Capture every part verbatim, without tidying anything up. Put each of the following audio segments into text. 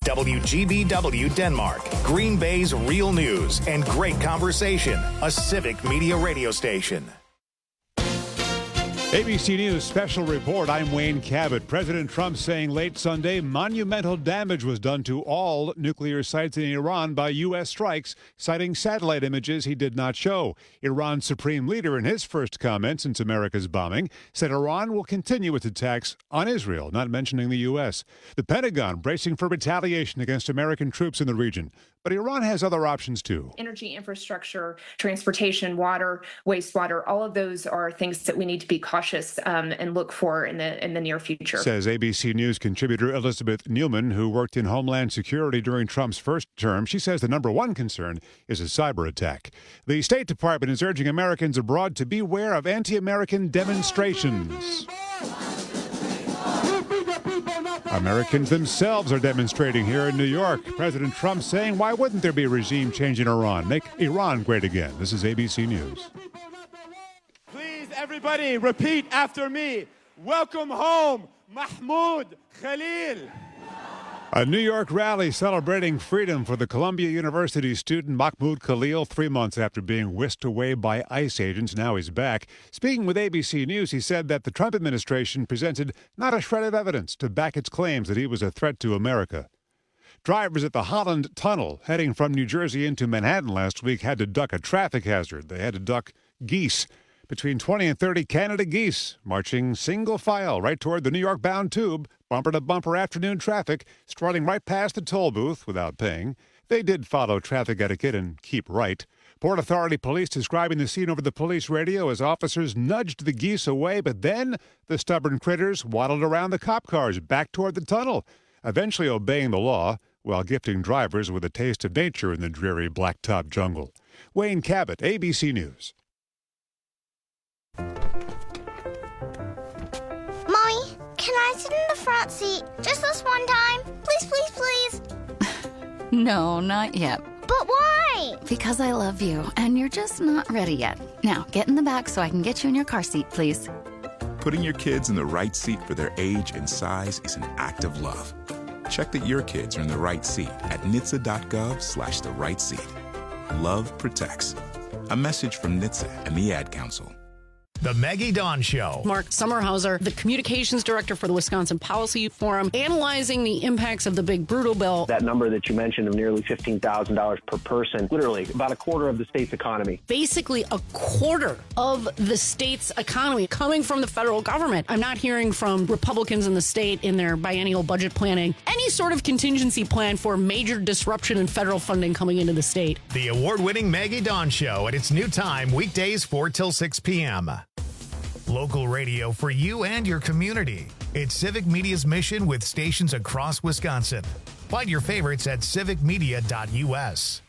W G B W Denmark, Green Bay's real news and great conversation, a civic media radio station. A B C News special report. I'm Wayne Cabot. President Trump saying late Sunday monumental damage was done to all nuclear sites in Iran by U S strikes, citing satellite images he did not show. Iran's supreme leader, in his first comment since America's bombing, said Iran will continue its attacks on Israel, not mentioning the U S. The Pentagon bracing for retaliation against American troops in the region. But Iran has other options, too. Energy infrastructure, transportation, water, wastewater, all of those are things that we need to be cautious um, and look for in the in the near future. Says A B C News contributor Elizabeth Newman, who worked in Homeland Security during Trump's first term. She says the number one concern is a cyber attack. The State Department is urging Americans abroad to beware of anti-American demonstrations. Americans themselves are demonstrating here in New York. President Trump saying, why wouldn't there be a regime change in Iran? Make Iran great again. This is A B C News. Please, everybody, repeat after me. Welcome home, Mahmoud Khalil. A New York rally celebrating freedom for the Columbia University student Mahmoud Khalil, three months after being whisked away by ICE agents. Now he's back. Speaking with A B C News, he said that the Trump administration presented not a shred of evidence to back its claims that he was a threat to America. Drivers at the Holland Tunnel heading from New Jersey into Manhattan last week had to duck a traffic hazard. They had to duck geese. Between twenty and thirty Canada geese marching single file right toward the New York-bound tube, bumper-to-bumper afternoon traffic, strolling right past the toll booth without paying. They did follow traffic etiquette and keep right. Port Authority police describing the scene over the police radio as officers nudged the geese away, but then the stubborn critters waddled around the cop cars back toward the tunnel, eventually obeying the law while gifting drivers with a taste of nature in the dreary blacktop jungle. Wayne Cabot, A B C News. Mommy, can I sit in the front seat just this one time? Please, please, please. No, not yet. But why? Because I love you, and you're just not ready yet. Now, get in the back so I can get you in your car seat, please. Putting your kids in the right seat for their age and size is an act of love. Check that your kids are in the right seat at N H T S A dot gov slash the right seat. Love protects. A message from N H T S A and the Ad Council. The Maggie Dawn Show. Mark Sommerhauser, the communications director for the Wisconsin Policy Forum, analyzing the impacts of the Big Brutal Bill. That number that you mentioned of nearly fifteen thousand dollars per person, literally about a quarter of the state's economy. Basically a quarter of the state's economy coming from the federal government. I'm not hearing from Republicans in the state in their biennial budget planning any sort of contingency plan for major disruption in federal funding coming into the state. The award-winning Maggie Dawn Show at its new time, weekdays four till six p.m. Local radio for you and your community. It's Civic Media's mission with stations across Wisconsin. Find your favorites at civic media dot u s.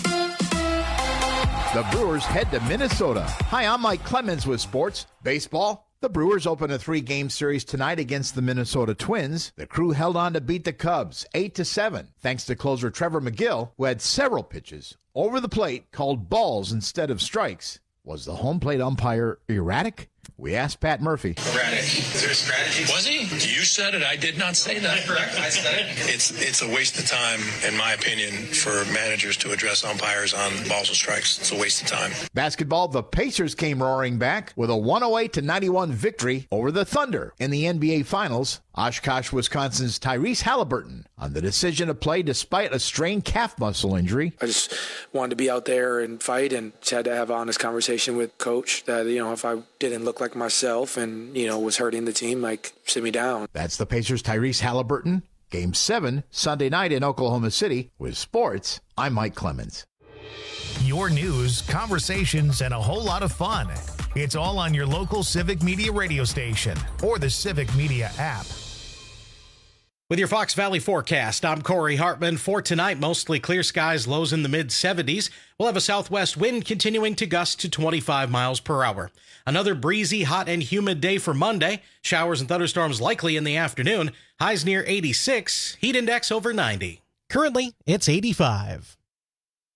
The Brewers head to Minnesota. Hi, I'm Mike Clemens with sports. Baseball. The Brewers open a three-game series tonight against the Minnesota Twins. The Crew held on to beat the Cubs eight to seven, thanks to closer Trevor McGill, who had several pitches over the plate called balls instead of strikes. Was the home plate umpire erratic? We asked Pat Murphy. Erratic. Is there a strategy? Was he? You said it. I did not say that. Correct. I said it. It's it's a waste of time, in my opinion, for managers to address umpires on balls and strikes. It's a waste of time. Basketball, the Pacers came roaring back with a one oh eight to ninety-one victory over the Thunder in the N B A Finals. Oshkosh, Wisconsin's Tyrese Halliburton on the decision to play despite a strained calf muscle injury. I just wanted to be out there and fight, and just had to have an honest conversation with coach that, you know, if I didn't look like myself and, you know, was hurting the team, like, sit me down. That's the Pacers' Tyrese Halliburton. Game seven, Sunday night in Oklahoma City. With sports, I'm Mike Clemens. Your news, conversations, and a whole lot of fun. It's all on your local Civic Media radio station or the Civic Media app. With your Fox Valley forecast, I'm Corey Hartman. For tonight, mostly clear skies, lows in the mid seventies. We'll have a southwest wind continuing to gust to twenty-five miles per hour. Another breezy, hot, and humid day for Monday. Showers and thunderstorms likely in the afternoon. Highs near eighty-six, heat index over ninety. Currently, it's eighty-five.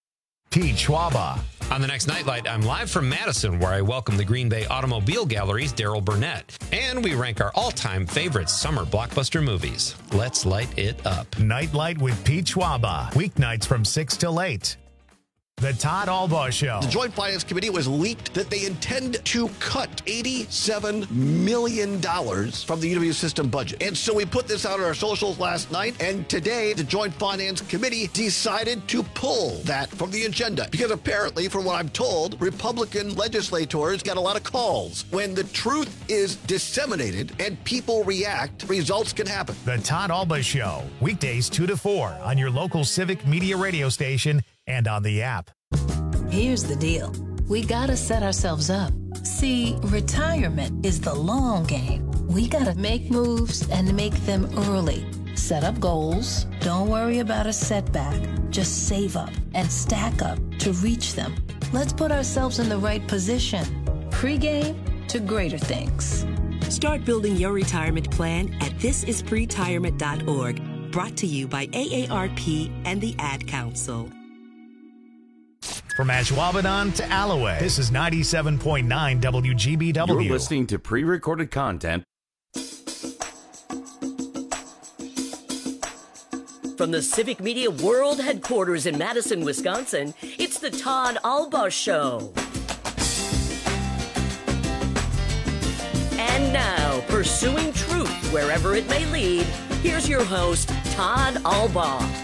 Pete Schwaba. On the next Nightlight, I'm live from Madison, where I welcome the Green Bay Automobile Gallery's Daryl Burnett. And we rank our all-time favorite summer blockbuster movies. Let's light it up. Nightlight with Pete Schwaba. Weeknights from six till eight. The Todd Albaugh Show. The Joint Finance Committee was leaked that they intend to cut eighty-seven million dollars from the U W system budget. And so we put this out on our socials last night, and today the Joint Finance Committee decided to pull that from the agenda. Because apparently, from what I'm told, Republican legislators got a lot of calls. When the truth is disseminated and people react, results can happen. The Todd Albaugh Show. Weekdays two to four on your local Civic Media radio station and on the app. Here's the deal. We gotta set ourselves up. See, retirement is the long game. We gotta make moves and make them early. Set up goals. Don't worry about a setback. Just save up and stack up to reach them. Let's put ourselves in the right position. Pre-game to greater things. Start building your retirement plan at this is pretirement dot org. Brought to you by A A R P and the Ad Council. From Ashwaubenon to Alloway, this is ninety-seven point nine W G B W. You're listening to pre-recorded content. From the Civic Media World Headquarters in Madison, Wisconsin, it's the Todd Albaugh Show. And now, pursuing truth wherever it may lead, here's your host, Todd Albaugh.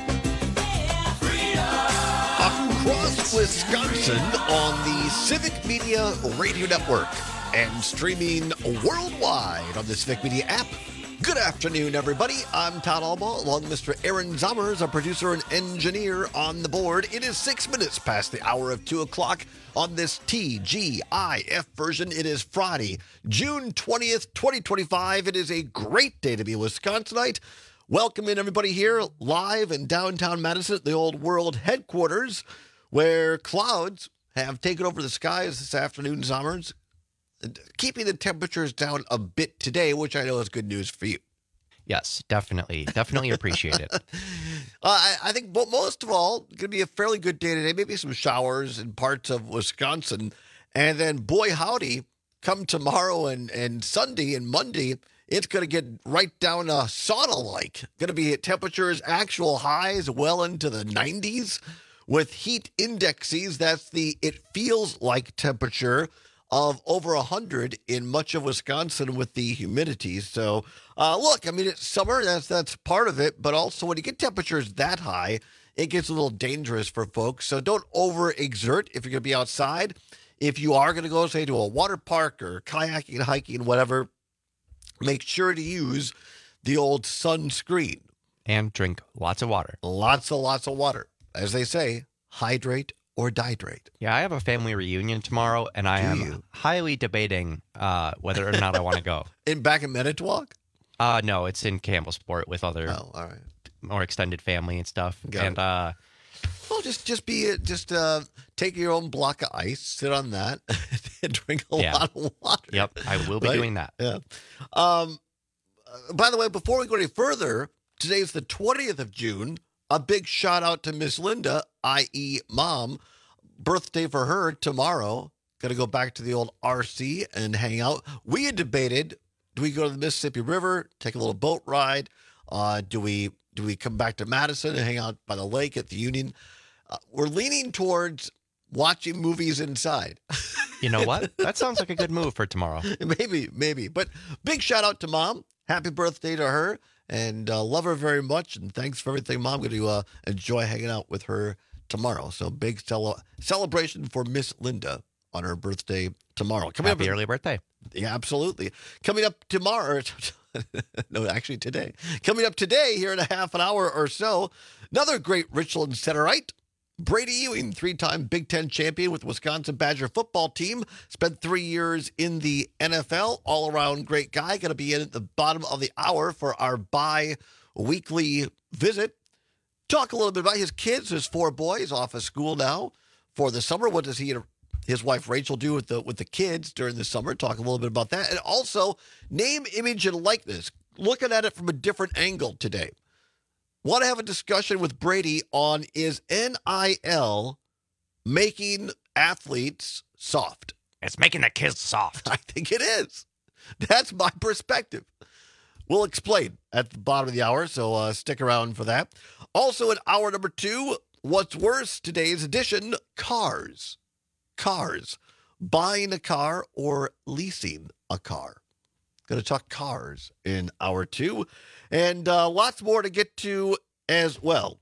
Across Wisconsin on the Civic Media Radio Network and streaming worldwide on the Civic Media app. Good afternoon, everybody. I'm Todd Albaugh, along with Mister Aaron Zommers, our producer and engineer on the board. It is six minutes past the hour of two o'clock on this T G I F version. It is Friday, June twentieth, twenty twenty-five. It is a great day to be a Wisconsinite. Welcome in, everybody, here live in downtown Madison at the Old World Headquarters, where clouds have taken over the skies this afternoon, Zommers, keeping the temperatures down a bit today, which I know is good news for you. Yes, definitely. Definitely appreciate it. uh, I, I think most of all, it's going to be a fairly good day today. Maybe some showers in parts of Wisconsin. And then, boy, howdy, come tomorrow and, and Sunday and Monday, it's going to get right down uh, sauna-like. Going to be at temperatures, actual highs well into the nineties. With heat indexes, that's the it feels like temperature of over one hundred in much of Wisconsin with the humidity. So, uh, look, I mean, it's summer. That's that's part of it. But also, when you get temperatures that high, it gets a little dangerous for folks. So don't overexert if you're going to be outside. If you are going to go, say, to a water park or kayaking, hiking, whatever, make sure to use the old sunscreen. And drink lots of water. Lots and lots of water. As they say, hydrate or dihydrate. Yeah, I have a family reunion tomorrow, and I Do am you? highly debating uh, whether or not I want to go. In back in Manitowoc? Uh, no, it's in Campbellsport with other oh, all right. more extended family and stuff. Got and it. uh, well, just just be just uh, take your own block of ice, sit on that, and drink a Yeah. lot of water. Yep, I will be Right? doing that. Yeah. Um. uh, By the way, before we go any further, today's the twentieth of June. A big shout out to Miss Linda, that is. Mom. Birthday for her tomorrow. Going to go back to the old R C and hang out. We had debated, do we go to the Mississippi River, take a little boat ride? Uh, do we do we come back to Madison and hang out by the lake at the Union? Uh, we're leaning towards watching movies inside. You know what? That sounds like a good move for tomorrow. maybe, maybe. But big shout out to Mom. Happy birthday to her. And uh, love her very much. And thanks for everything, Mom. Going to uh, enjoy hanging out with her tomorrow. So big cel- celebration for Miss Linda on her birthday tomorrow. Coming Happy up, early birthday. Yeah, absolutely. Coming up tomorrow. no, actually today. Coming up today, here in a half an hour or so, another great Richland Centerite. Brady Ewing, three-time Big Ten champion with the Wisconsin Badger football team. Spent three years in the N F L. All-around great guy. Going to be in at the bottom of the hour for our bi-weekly visit. Talk a little bit about his kids, his four boys off of school now for the summer. What does he and his wife Rachel do with the with the kids during the summer? Talk a little bit about that. And also, name, image, and likeness. Looking at it from a different angle today. Want to have a discussion with Brady on is N I L making athletes soft. It's making the kids soft. I think it is. That's my perspective. We'll explain at the bottom of the hour, so uh, stick around for that. Also in hour number two, what's worse, today's edition, cars. Cars. Buying a car or leasing a car. Going to talk cars in hour two. And uh, lots more to get to as well.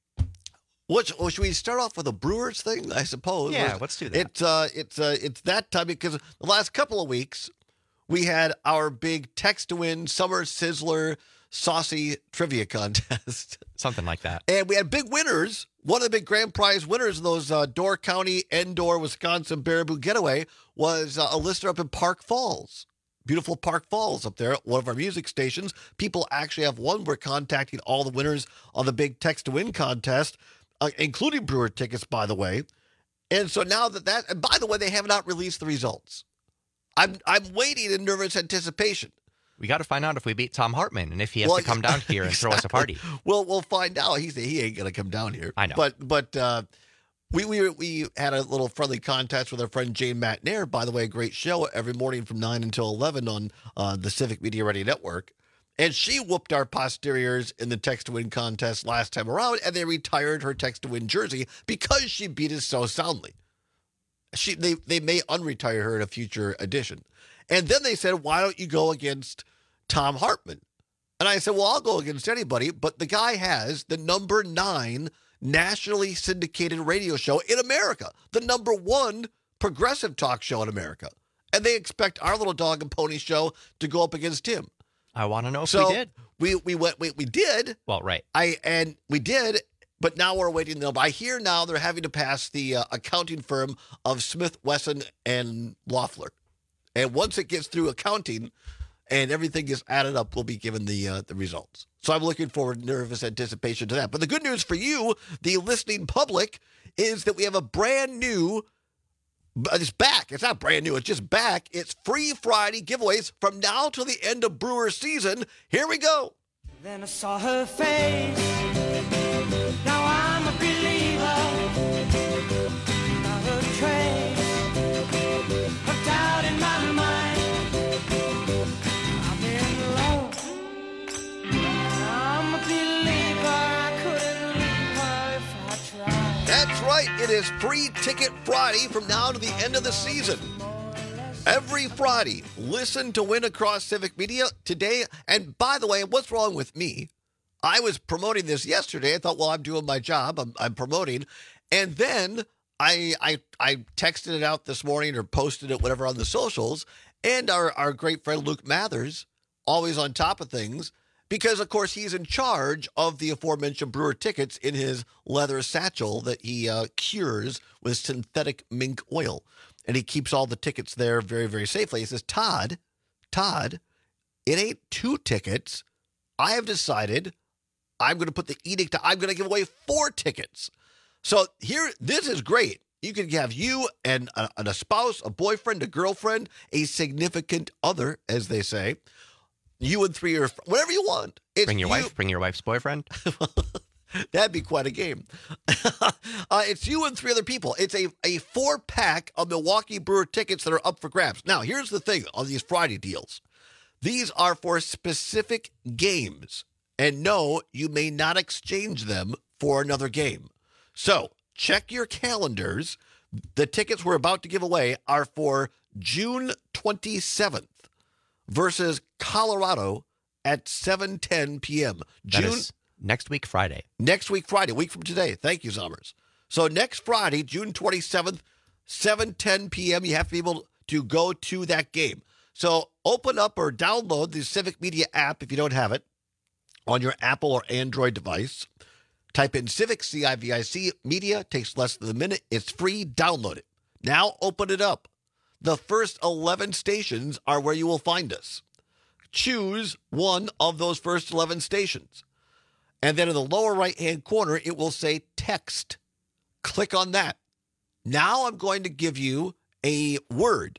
What, oh, should we start off with a Brewers thing, I suppose? Yeah, let's do that. It's, uh, it's, uh, it's that time because the last couple of weeks, we had our big text-to-win Summer Sizzler Saucy Trivia Contest. Something like that. And we had big winners. One of the big grand prize winners in those uh, Door County, Endor, Wisconsin Baraboo Getaway was uh, a listener up in Park Falls. Beautiful Park Falls up there, one of our music stations. People actually have won. We're contacting all the winners on the big text-to-win contest, uh, including Brewer tickets, by the way. And so now that that, and by the way, they have not released the results. I'm I'm waiting in nervous anticipation. We got to find out if we beat Tom Hartman and if he has Well, to come down here and exactly. throw us a party. Well, we'll find out. He he ain't gonna come down here. I know. But but uh, we we we had a little friendly contest with our friend Jane Matnair. By the way, a great show every morning from nine until eleven on uh, the Civic Media Ready Network. And she whooped our posteriors in the text to win contest last time around, and they retired her text to win jersey because she beat us so soundly. She they they may unretire her in a future edition. And then they said, why don't you go against Tom Hartman? And I said, well, I'll go against anybody, but the guy has the number nine nationally syndicated radio show in America, the number one progressive talk show in America. And they expect our little dog and pony show to go up against him. I want to know if so we did. We we went we, we did. Well, right. I and we did. But now we're waiting. Though. I hear now they're having to pass the uh, accounting firm of Smith, Wesson, and Loeffler. And once it gets through accounting and everything is added up, we'll be given the uh, the results. So I'm looking forward in nervous anticipation to that. But the good news for you, the listening public, is that we have a brand new, it's back. It's not brand new. It's just back. It's free Friday giveaways from now till the end of Brewer season. Here we go. Then I saw her face. Now I'm a believer. Not a trace of doubt in my mind. I've been alone. I'm a believer. I couldn't leave her if I tried. That's right. It is Free Ticket Friday from now to the end of the season. Every Friday, listen to Win Across Civic Media today. And by the way, what's wrong with me? I was promoting this yesterday. I thought, well, I'm doing my job. I'm, I'm promoting. And then I, I I texted it out this morning or posted it, whatever, on the socials. And our, our great friend Luke Mathers, always on top of things, because, of course, he's in charge of the aforementioned Brewer tickets in his leather satchel that he uh, cures with synthetic mink oil. And he keeps all the tickets there very, very safely. He says, Todd, Todd, it ain't two tickets. I have decided I'm going to put the edict, I'm going to give away four tickets. So here, this is great. You can have you and a, and a spouse, a boyfriend, a girlfriend, a significant other, as they say. You and three or whatever you want. It's bring your you, wife, bring your wife's boyfriend. That'd be quite a game. uh, it's you and three other people. It's a, a four-pack of Milwaukee Brewer tickets that are up for grabs. Now, here's the thing on these Friday deals. These are for specific games. And no, you may not exchange them for another game. So, check your calendars. The tickets we're about to give away are for June twenty-seventh versus Colorado at seven ten p.m. That June is next week, Friday. Next week, Friday, a week from today. Thank you, Zommers. So next Friday, June twenty-seventh, seven ten p.m., you have to be able to go to that game. So open up or download the Civic Media app if you don't have it on your Apple or Android device. Type in Civic, C I V I C, Media. Takes less than a minute. It's free. Download it. Now open it up. The first eleven stations are where you will find us. Choose one of those first eleven stations. And then in the lower right-hand corner, it will say text. Click on that. Now I'm going to give you a word.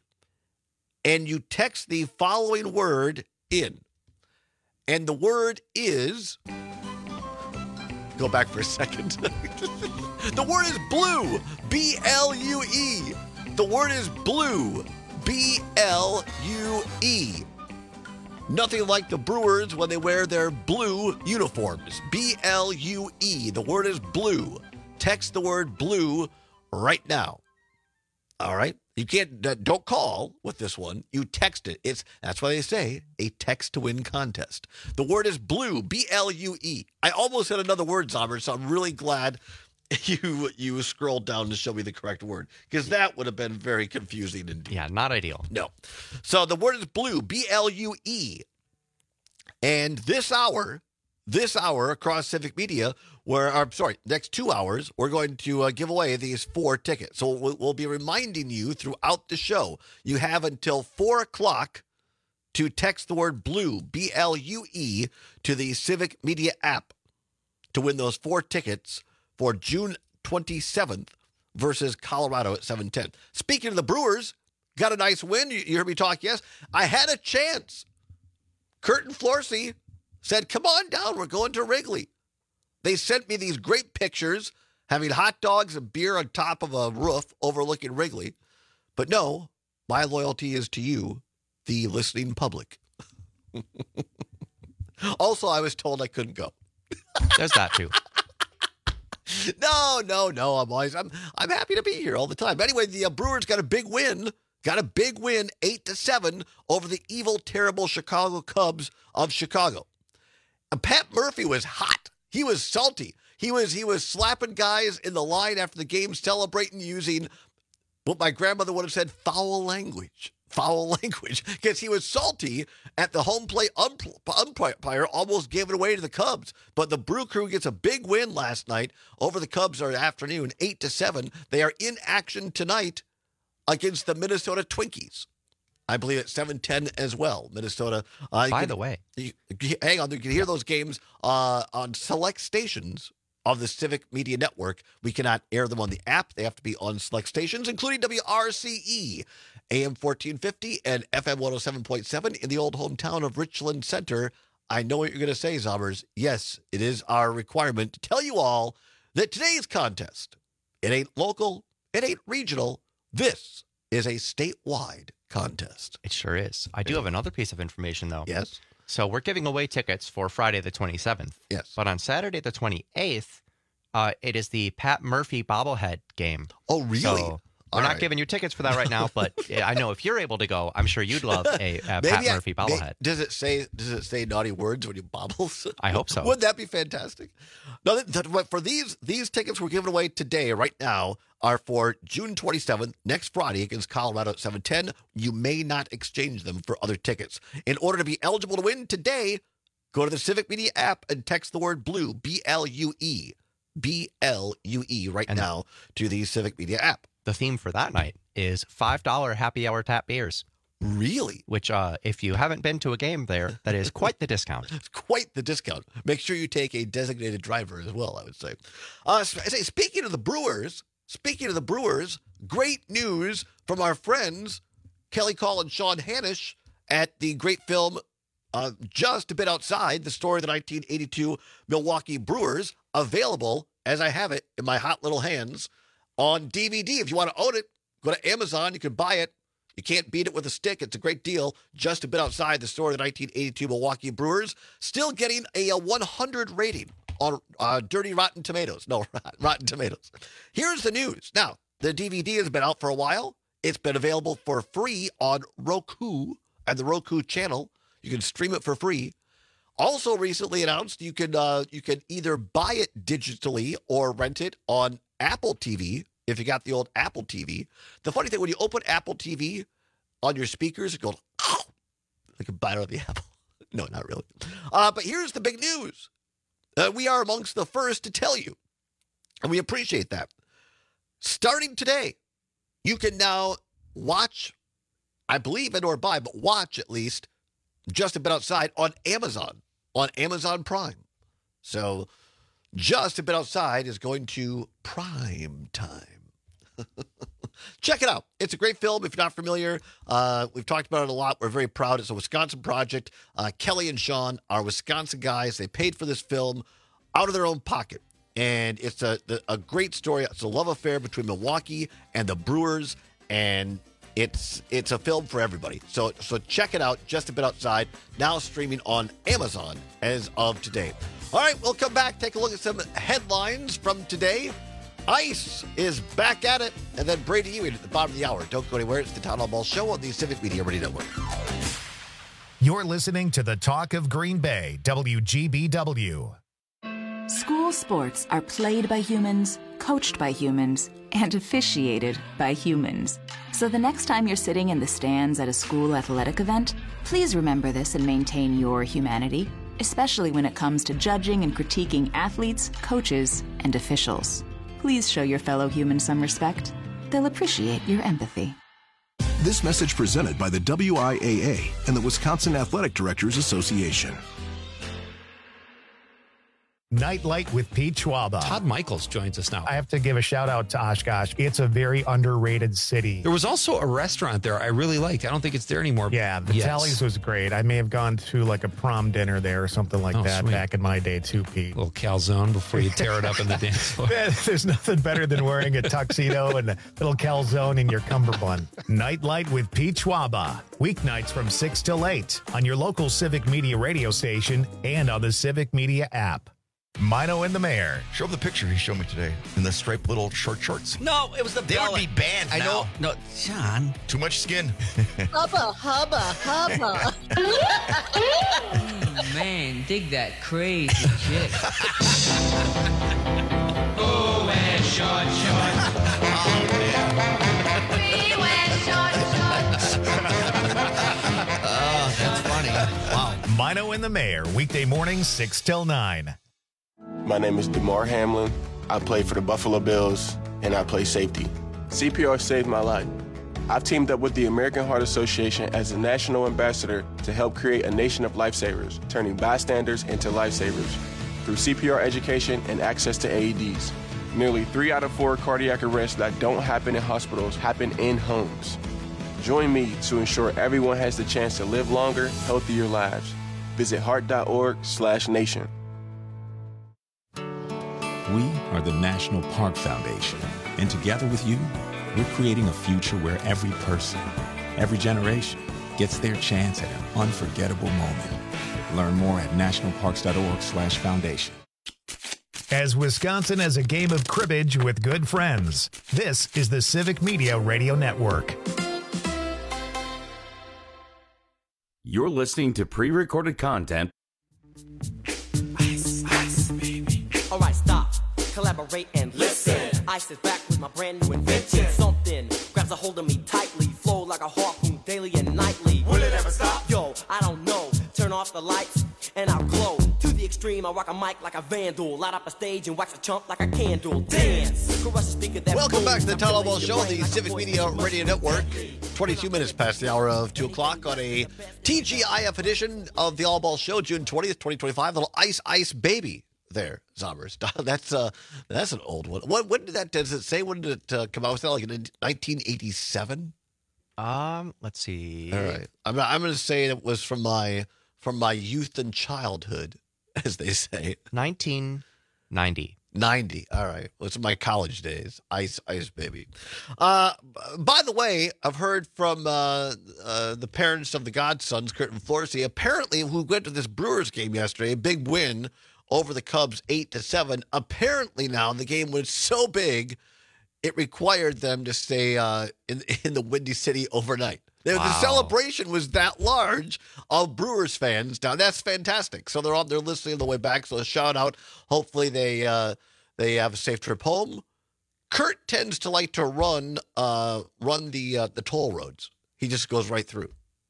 And you text the following word in. And the word is go back for a second. The word is blue. B L U E. The word is blue. B L U E. Nothing like the Brewers when they wear their blue uniforms. B L U E. The word is blue. Text the word blue right now. All right? You can't, uh, don't call with this one. You text it. It's, that's why they say a text to win contest. The word is blue, B L U E. I almost said another word, Zommer, so I'm really glad you you scrolled down to show me the correct word, because that would have been very confusing indeed. Yeah, not ideal. No. So the word is blue, B L U E. And this hour, this hour across Civic Media, where, I'm sorry, next two hours, we're going to uh, give away these four tickets. So we'll, we'll be reminding you throughout the show, you have until four o'clock to text the word blue, B L U E, to the Civic Media app to win those four tickets for June twenty-seventh versus Colorado at seven ten. Speaking of the Brewers, got a nice win. You, you heard me talk, yes? I had a chance. Curtin Florsey said, come on down, we're going to Wrigley. They sent me these great pictures, having hot dogs and beer on top of a roof overlooking Wrigley. But no, my loyalty is to you, the listening public. Also, I was told I couldn't go. There's that too. No, no, no. I'm always I'm I'm happy to be here all the time. Anyway, the uh, Brewers got a big win. Got a big win, eight to seven, over the evil, terrible Chicago Cubs of Chicago. And Pat Murphy was hot. He was salty. He was he was slapping guys in the line after the game, celebrating using what my grandmother would have said, foul language. Foul language, because he was salty at the home plate umpire, almost gave it away to the Cubs. But the Brew Crew gets a big win last night over the Cubs our afternoon, eight to seven. They are in action tonight against the Minnesota Twinkies. I believe at seven ten as well, Minnesota. Uh, By can, the way. You, hang on, you can hear those games uh, on select stations of the Civic Media Network. We cannot air them on the app. They have to be on select stations, including W R C E, A M fourteen fifty and F M one oh seven point seven in the old hometown of Richland Center. I know what you're going to say, Zombers. Yes, it is our requirement to tell you all that today's contest, it ain't local, it ain't regional. This is a statewide contest. It sure is. I do have another piece of information, though. Yes. So we're giving away tickets for Friday the twenty-seventh. Yes. But on Saturday the twenty-eighth, uh, it is the Pat Murphy bobblehead game. Oh, really? So we're All not right. giving you tickets for that right now, but I know if you're able to go, I'm sure you'd love a, a Maybe Pat I- Murphy may- bobblehead. does it say Does it say naughty words when you bobbles? I hope so. Wouldn't that be fantastic? No, that, that, but for these these tickets we're giving away today, right now, are for June twenty-seventh, next Friday against Colorado at seven ten. You may not exchange them for other tickets. In order to be eligible to win today, go to the Civic Media app and text the word blue, B L U E, B L U E, right And- now to the Civic Media app. The theme for that night is five dollar happy hour tap beers. Really? Which, uh, if you haven't been to a game there, that is quite the discount. It's quite the discount. Make sure you take a designated driver as well, I would say. Uh, sp- I say, speaking of the Brewers, speaking of the Brewers, great news from our friends Kelly Call and Sean Hanisch at the great film uh, Just a Bit Outside, the story of the nineteen eighty-two Milwaukee Brewers, available, as I have it in my hot little hands, on D V D. If you want to own it, go to Amazon. You can buy it. You can't beat it with a stick. It's a great deal. Just a Bit Outside, the story of the nineteen eighty-two Milwaukee Brewers. Still getting a, a one hundred rating on uh, Dirty Rotten Tomatoes. No, Rotten Tomatoes. Here's the news. Now, the D V D has been out for a while. It's been available for free on Roku and the Roku channel. You can stream it for free. Also recently announced you can uh, you can either buy it digitally or rent it on Apple T V if you got the old Apple T V. The funny thing, when you open Apple T V on your speakers, it goes, oh, like a bite out of the apple. No, not really. Uh, but here's the big news. Uh, we are amongst the first to tell you, and we appreciate that. Starting today, you can now watch, I believe, and or buy, but watch at least, Just a Bit Outside on Amazon, on Amazon Prime. So Just a Bit Outside is going to prime time. Check it out. It's a great film. If you're not familiar, uh, we've talked about it a lot. We're very proud. It's a Wisconsin project. Uh, Kelly and Sean are Wisconsin guys. They paid for this film. out of their own pocket. And it's a, a great story. It's a love affair between Milwaukee and the Brewers, and it's it's a film for everybody. So so check it out, Just a Bit Outside, now streaming on Amazon as of today. All right, we'll come back, take a look at some headlines from today. ICE is back at it. And then Brady Ewing at the bottom of the hour. Don't go anywhere. It's the Town Hall Ball Show on the Civic Media Radio Network. You're listening to the Talk of Green Bay, W G B W. School sports are played by humans, coached by humans, and officiated by humans. So the next time you're sitting in the stands at a school athletic event, please remember this and maintain your humanity, especially when it comes to judging and critiquing athletes, coaches, and officials. Please show your fellow humans some respect. They'll appreciate your empathy. This message presented by the W I A A and the Wisconsin Athletic Directors Association. Nightlight with Pete Schwaba. Todd Michaels joins us now. I have to give a shout out to Oshkosh. It's a very underrated city. There was also a restaurant there I really liked. I don't think it's there anymore. Yeah, the yes. Tallies was great. I may have gone to like a prom dinner there or something like oh, that sweet. back in my day too, Pete. A little calzone before you tear it up in the dance floor. There's nothing better than wearing a tuxedo and a little calzone in your cummerbund. Nightlight with Pete Schwaba. Weeknights from six till eight on your local Civic Media radio station and on the Civic Media app. Mino and the Mayor. Show him the picture he showed me today in the striped little short shorts. No, it was the They belly. would be banned I now. know. No, John. Too much skin. Hubba, hubba, hubba. Mm, man, dig that crazy chick. Oh, wear short shorts. Oh, man. We wear short shorts. Oh, that's funny. Wow. Mino and the Mayor, weekday mornings, six till nine. My name is DeMar Hamlin. I play for the Buffalo Bills, and I play safety. C P R saved my life. I've teamed up with the American Heart Association as a national ambassador to help create a nation of lifesavers, turning bystanders into lifesavers through C P R education and access to A E Ds. Nearly three out of four cardiac arrests that don't happen in hospitals happen in homes. Join me to ensure everyone has the chance to live longer, healthier lives. Visit heart.org slash nation. We are the National Park Foundation, and together with you, we're creating a future where every person, every generation, gets their chance at an unforgettable moment. Learn more at nationalparks.org slash foundation. As Wisconsin has a game of cribbage with good friends, this is the Civic Media Radio Network. You're listening to pre-recorded content. Ice, ice, baby. All right, stop, collaborate and listen. Ice is back with my brand new invention. Something grabs a hold of me tightly, flow like a harpoon daily and nightly. Will it ever stop? Yo, I don't know. Turn off the lights and I'll glow. To the extreme, I rock a mic like a vandal. Light up a stage and wax a chump like a candle. Dance. Crush a speaker that Welcome back to the Town Hall Ball Show on the like Civic Media Radio Network. twenty-two minutes past the hour of two o'clock on a T G I F edition of the All Ball Show, June twentieth, twenty twenty-five. Little Ice Ice Baby there, Zombers. That's uh, that's an old one. What, when did that, does it say, when did it uh, come out? Was that like in nineteen eighty-seven? Um, let's see. All right. I'm, I'm going to say it was from my, from my youth and childhood, as they say. nineteen ninety. ninety. All right. Well, it's my college days. Ice, Ice Baby. Uh, by the way, I've heard from uh, uh, the parents of the Godsons, Kurt and Florsey, apparently, who went to this Brewers game yesterday, a big win over the Cubs, eight to seven. Apparently now the game was so big, it required them to stay uh, in, in the Windy City overnight. The, Wow. the celebration was that large of Brewers fans. Now that's fantastic. So they're on, they're listening on the way back. So a shout out. Hopefully they uh, they have a safe trip home. Kurt tends to like to run uh, run the uh, the toll roads. He just goes right through.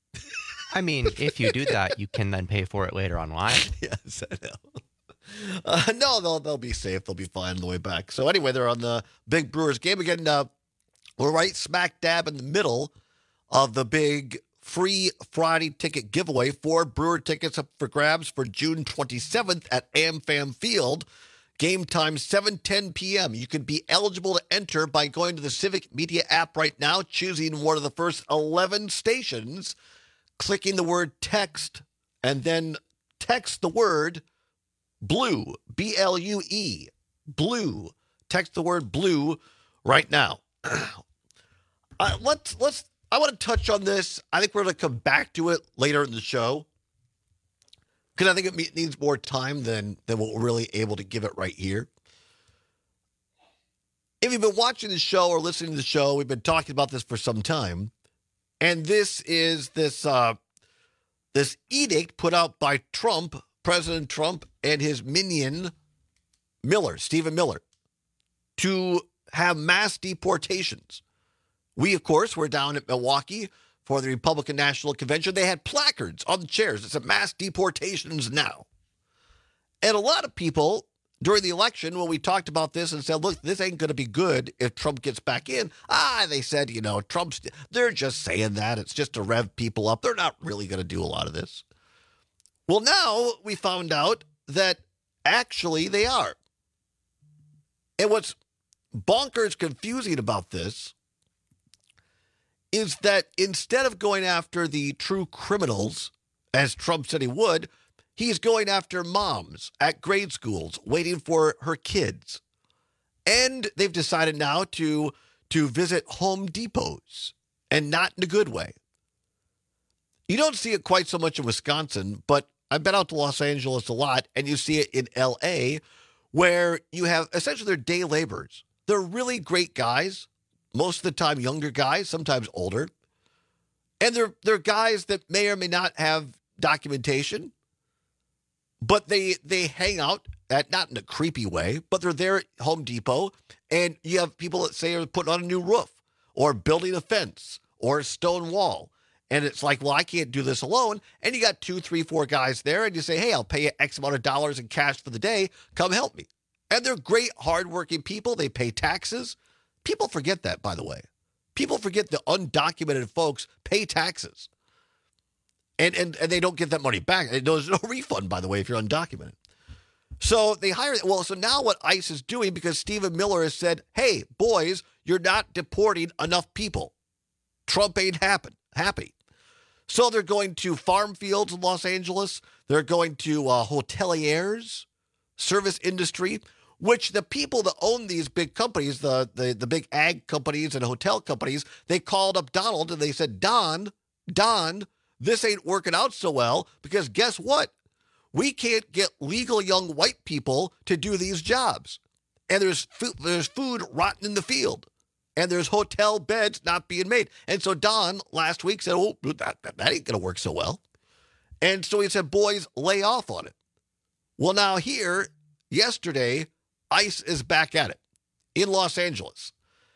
I mean, if you do that, you can then pay for it later online. Yes, I know. Uh, no, they'll they'll be safe. They'll be fine on the way back. So anyway, they're on the big Brewers game again. Uh, we're right smack dab in the middle of the big free Friday ticket giveaway. Four Brewer tickets up for grabs for June twenty-seventh at AmFam Field. Game time seven ten p.m. You can be eligible to enter by going to the Civic Media app right now, choosing one of the first eleven stations, clicking the word text, and then text the word Blue, B L U E, blue. Text the word blue right now. uh, let's, let's, I want to touch on this. I think we're going to come back to it later in the show because I think it needs more time than, than what we're really able to give it right here. If you've been watching the show or listening to the show, we've been talking about this for some time. And this is this uh, this edict put out by Trump, President Trump, and his minion, Miller, Stephen Miller, to have mass deportations. We, of course, were down at Milwaukee for the Republican National Convention. They had placards on the chairs that said mass deportations now. And a lot of people during the election, when we talked about this and said, look, this ain't going to be good if Trump gets back in. Ah, they said, you know, Trump's, they're just saying that. It's just to rev people up. They're not really going to do a lot of this. Well, now we found out that actually they are. And what's bonkers confusing about this is that instead of going after the true criminals, as Trump said he would, he's going after moms at grade schools waiting for her kids. And they've decided now to, to visit Home Depots, and not in a good way. You don't see it quite so much in Wisconsin, but I've been out to Los Angeles a lot, and you see it in L A, where you have essentially they're day laborers. They're really great guys, most of the time younger guys, sometimes older. And they're, they're guys that may or may not have documentation, but they they hang out, at not in a creepy way, but they're there at Home Depot, and you have people that say are putting on a new roof or building a fence or a stone wall. And it's like, well, I can't do this alone. And you got two, three, four guys there, and you say, hey, I'll pay you X amount of dollars in cash for the day. Come help me. And they're great, hardworking people. They pay taxes. People forget that, by the way. People forget the undocumented folks pay taxes. And, and and they don't get that money back. There's no refund, by the way, if you're undocumented. So they hire, well, so now what ICE is doing, because Stephen Miller has said, hey, boys, you're not deporting enough people. Trump ain't happen, happy. So they're going to farm fields in Los Angeles. They're going to uh, hoteliers, service industry, which the people that own these big companies, the, the, the big ag companies and hotel companies, they called up Donald and they said, Don, Don, this ain't working out so well because guess what? We can't get legal young white people to do these jobs. And there's food, there's food rotting in the field. And there's hotel beds not being made. And so Don last week said, oh, that, that, that ain't going to work so well. And so he said, boys, lay off on it. Well, now here, yesterday, ICE is back at it in Los Angeles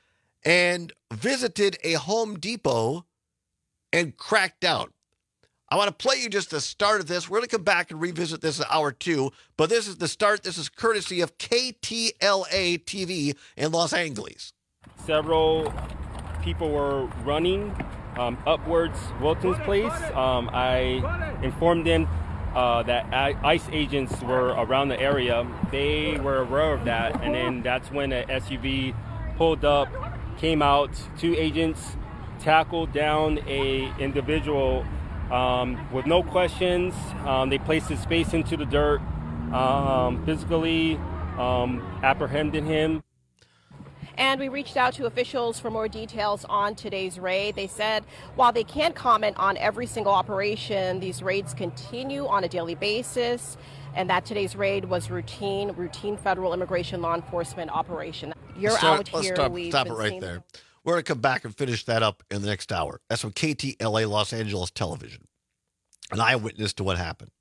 and visited a Home Depot and cracked down. I want to play you just the start of this. We're going to come back and revisit this in hour two, but this is the start. This is courtesy of K T L A T V in Los Angeles. Several people were running um, upwards Wilton's place. Um, I informed them uh, that ICE agents were around the area. They were aware of that, and then that's when an S U V pulled up, came out, two agents tackled down a individual Um, with no questions. Um, they placed his face into the dirt, um, physically um, apprehended him. And we reached out to officials for more details on today's raid. They said while they can't comment on every single operation, these raids continue on a daily basis, and that today's raid was routine, routine federal immigration law enforcement operation. You're start, out let's here. Stop, We've stop been it right seeing- there. We're going to come back and finish that up in the next hour. That's from K T L A Los Angeles Television, an eyewitness to what happened.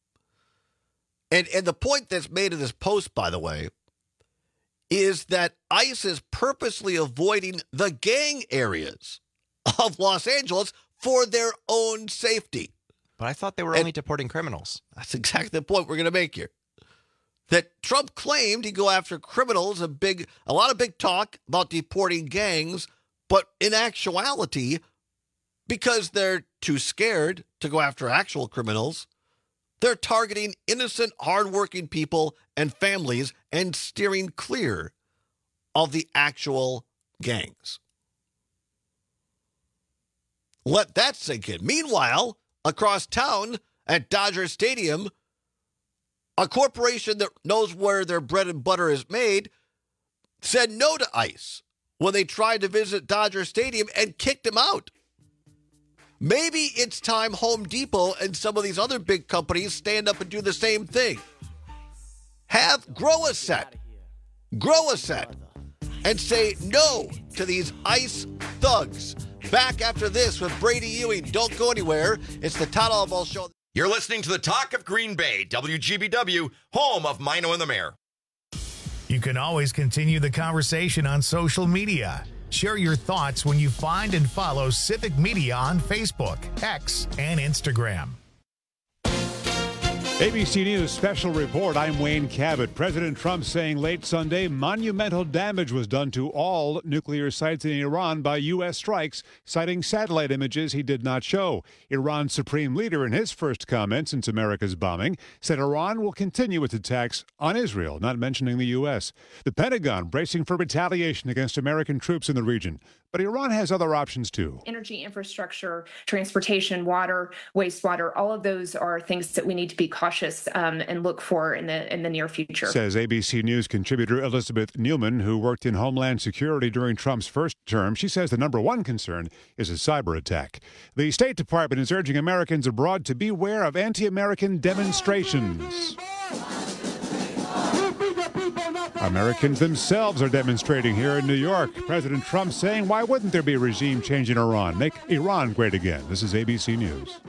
And and the point that's made in this post, by the way, is that ICE is purposely avoiding the gang areas of Los Angeles for their own safety. But I thought they were And only deporting criminals. That's exactly the point we're going to make here. That Trump claimed he'd go after criminals, a big, a lot of big talk about deporting gangs. But in actuality, because they're too scared to go after actual criminals, they're targeting innocent, hardworking people and families and steering clear of the actual gangs. Let that sink in. Meanwhile, across town at Dodger Stadium, a corporation that knows where their bread and butter is made, said no to ICE when they tried to visit Dodger Stadium and kicked them out. Maybe it's time Home Depot and some of these other big companies stand up and do the same thing. Have grow a set, grow a set, and say no to these ICE thugs. Back after this with Brady Ewing. Don't go anywhere. It's the Todd Albaugh Show. You're listening to the Talk of Green Bay, W G B W, home of Mino and the Mayor. You can always continue the conversation on social media. Share your thoughts when you find and follow Civic Media on Facebook, X, and Instagram. A B C News special report. I'm Wayne Cabot. President Trump saying late Sunday monumental damage was done to all nuclear sites in Iran by U S strikes, citing satellite images he did not show. Iran's supreme leader, in his first comment since America's bombing, said Iran will continue its attacks on Israel, not mentioning the U S. The Pentagon bracing for retaliation against American troops in the region. But Iran has other options, too. Energy infrastructure, transportation, water, wastewater, all of those are things that we need to be cautious um, and look for in the in the near future. Says A B C News contributor Elizabeth Newman, who worked in Homeland Security during Trump's first term. She says the number one concern is a cyber attack. The State Department is urging Americans abroad to beware of anti-American demonstrations. Americans themselves are demonstrating here in New York. President Trump saying, why wouldn't there be a regime change in Iran? Make Iran great again. This is A B C News.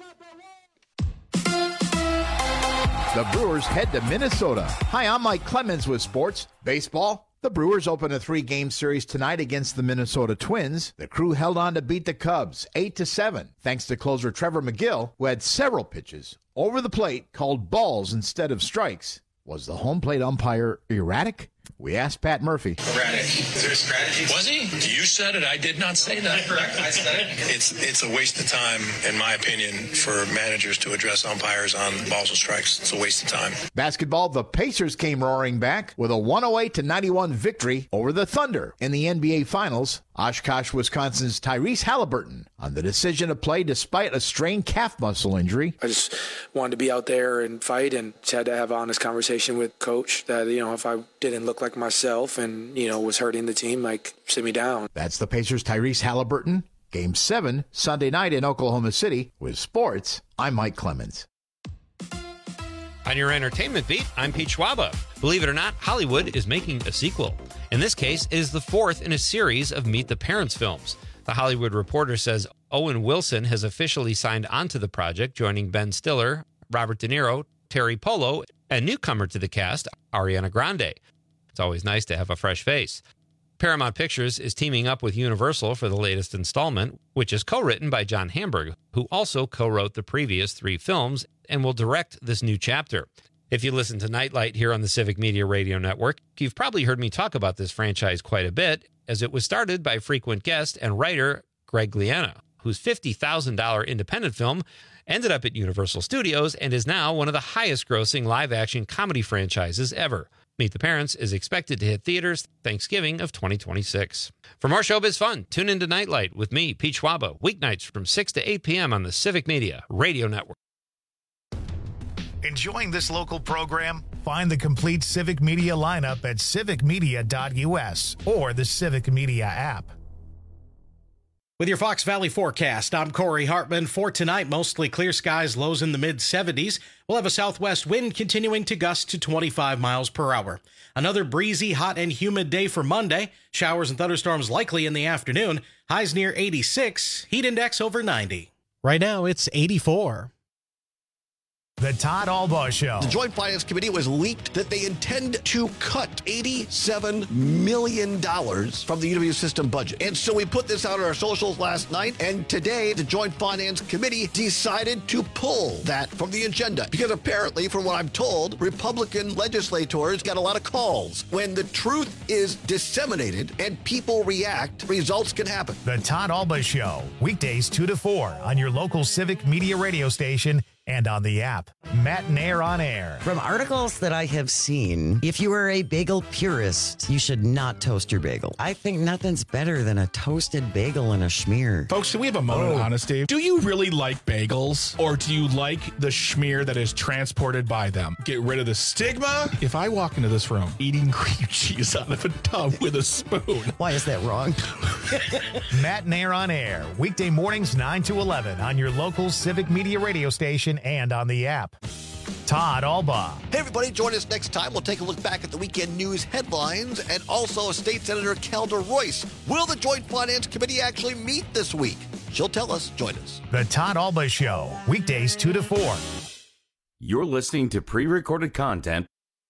The Brewers head to Minnesota. Hi, I'm Mike Clemens with sports. Baseball. The Brewers open a three-game series tonight against the Minnesota Twins. The Crew held on to beat the Cubs eight to seven, thanks to closer Trevor McGill, who had several pitches over the plate called balls instead of strikes. Was the home plate umpire erratic? We asked Pat Murphy. Erratic. Is there a strategy? Was he? You said it. I did not say that. Correct. I said it. It's it's a waste of time, in my opinion, for managers to address umpires on balls and strikes. It's a waste of time. Basketball, the Pacers came roaring back with a one oh eight to ninety-one victory over the Thunder in the N B A Finals. Oshkosh, Wisconsin's Tyrese Halliburton on the decision to play despite a strained calf muscle injury. I just wanted to be out there and fight, and just had to have an honest conversation with coach that, you know, if I didn't look like myself and, you know, was hurting the team, like, sit me down. That's the Pacers' Tyrese Halliburton. Game seven, Sunday night in Oklahoma City. With sports, I'm Mike Clemens. On your entertainment beat, I'm Pete Schwaba. Believe it or not, Hollywood is making a sequel. In this case, it is the fourth in a series of Meet the Parents films. The Hollywood Reporter says Owen Wilson has officially signed onto the project, joining Ben Stiller, Robert De Niro, Terry Polo, and newcomer to the cast, Ariana Grande. It's always nice to have a fresh face. Paramount Pictures is teaming up with Universal for the latest installment, which is co-written by John Hamburg, who also co-wrote the previous three films and will direct this new chapter. If you listen to Nightlight here on the Civic Media Radio Network, you've probably heard me talk about this franchise quite a bit, as it was started by frequent guest and writer Greg Gliena, whose fifty thousand dollars independent film ended up at Universal Studios and is now one of the highest-grossing live-action comedy franchises ever. Meet the Parents is expected to hit theaters Thanksgiving of twenty twenty-six. For more showbiz fun, tune into Nightlight with me, Pete Schwaba, weeknights from six to eight p.m. on the Civic Media Radio Network. Enjoying this local program? Find the complete Civic Media lineup at civic media dot u s or the Civic Media app. With your Fox Valley forecast, I'm Corey Hartman. For tonight, mostly clear skies, lows in the mid seventies. We'll have a southwest wind continuing to gust to twenty-five miles per hour. Another breezy, hot, and humid day for Monday. Showers and thunderstorms likely in the afternoon. Highs near eighty-six, heat index over ninety. Right now, it's eighty-four. The Todd Albaugh Show. The Joint Finance Committee was leaked that they intend to cut eighty-seven million dollars from the U W system budget. And so we put this out on our socials last night, and today the Joint Finance Committee decided to pull that from the agenda. Because apparently, from what I'm told, Republican legislators got a lot of calls. When the truth is disseminated and people react, results can happen. The Todd Albaugh Show, weekdays two to four on your local Civic Media radio station and on the app. Matt Nair on air. From articles that I have seen, if you are a bagel purist, you should not toast your bagel. I think nothing's better than a toasted bagel and a schmear. Folks, can we have a moment of honesty? Do you really like bagels, or do you like the schmear that is transported by them? Get rid of the stigma. If I walk into this room eating cream cheese out of a tub with a spoon. Why is that wrong? Matt Nair on air, weekday mornings nine to eleven on your local Civic Media radio station and on the app. Todd Alba. Hey, everybody, join us next time. We'll take a look back at the weekend news headlines and also State Senator Calder Royce. Will the Joint Finance Committee actually meet this week? She'll tell us. Join us. The Todd Alba Show, weekdays two to four. You're listening to pre-recorded content.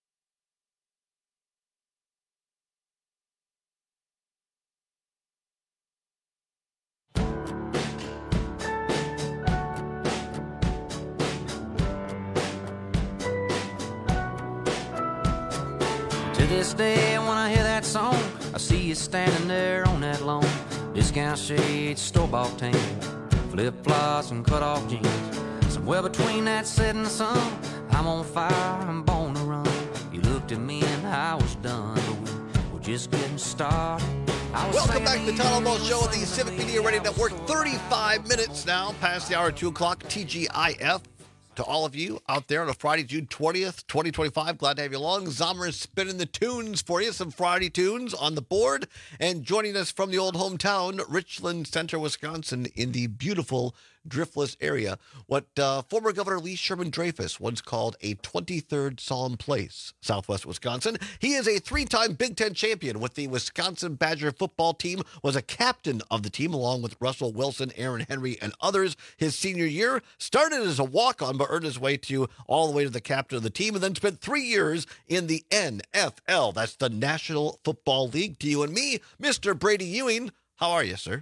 To this day, when I hear that song, I see you standing there on that lawn. Discount shades, store-bought tan, flip-flops and cut-off jeans. Somewhere between that setting sun, I'm on fire, I'm born to run. You looked at me and I was done, but we were just getting started. I was Welcome back to the Todd Alba Show on the Civic Media Radio Network. thirty-five minutes now past the hour of two o'clock, T G I F. To all of you out there on a Friday, June twentieth, twenty twenty-five. Glad to have you along. Zomer is spinning the tunes for you. Some Friday tunes on the board. And joining us from the old hometown, Richland Center, Wisconsin, in the beautiful Driftless area, what uh, former Governor Lee Sherman Dreyfus once called a twenty-third solemn place, Southwest Wisconsin. He is a three-time Big Ten champion with the Wisconsin Badger football team, was a captain of the team along with Russell Wilson, Aaron Henry, and others his senior year. Started as a walk-on, but earned his way to all the way to the captain of the team, and then spent three years in the N F L. That's the National Football League. To you and me, Mister Brady Ewing. How are you, sir?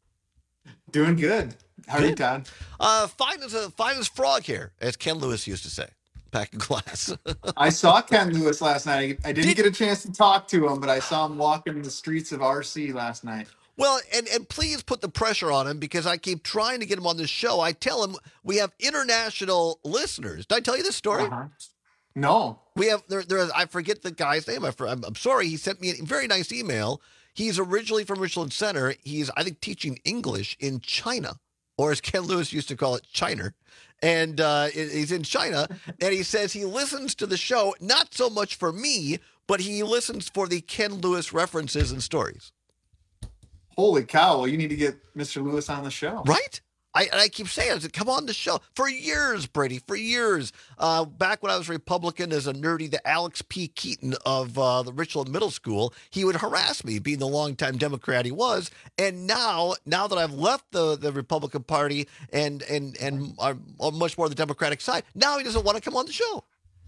Doing good. How are you, Todd? Uh, fine as a fine as frog hair, as Ken Lewis used to say. Back in class. I saw Ken Lewis last night. I didn't Did, get a chance to talk to him, but I saw him walking the streets of R C last night. Well, and, and please put the pressure on him because I keep trying to get him on the show. I tell him we have international listeners. Did I tell you this story? Uh-huh. No. We have, there, there. I forget the guy's name. I, I'm, I'm sorry. He sent me a very nice email. He's originally from Richland Center. He's, I think, teaching English in China, or as Ken Lewis used to call it, China. And uh, he's in China, and he says he listens to the show, not so much for me, but he listens for the Ken Lewis references and stories. Holy cow. Well, you need to get Mister Lewis on the show. Right? I, and I keep saying, I said, come on the show. For years, Brady, for years. Uh, back when I was Republican as a nerdy, the Alex P. Keaton of uh, the Richland Middle School, he would harass me, being the longtime Democrat he was. And now, now that I've left the, the Republican Party and and and I'm on much more the Democratic side, now he doesn't want to come on the show.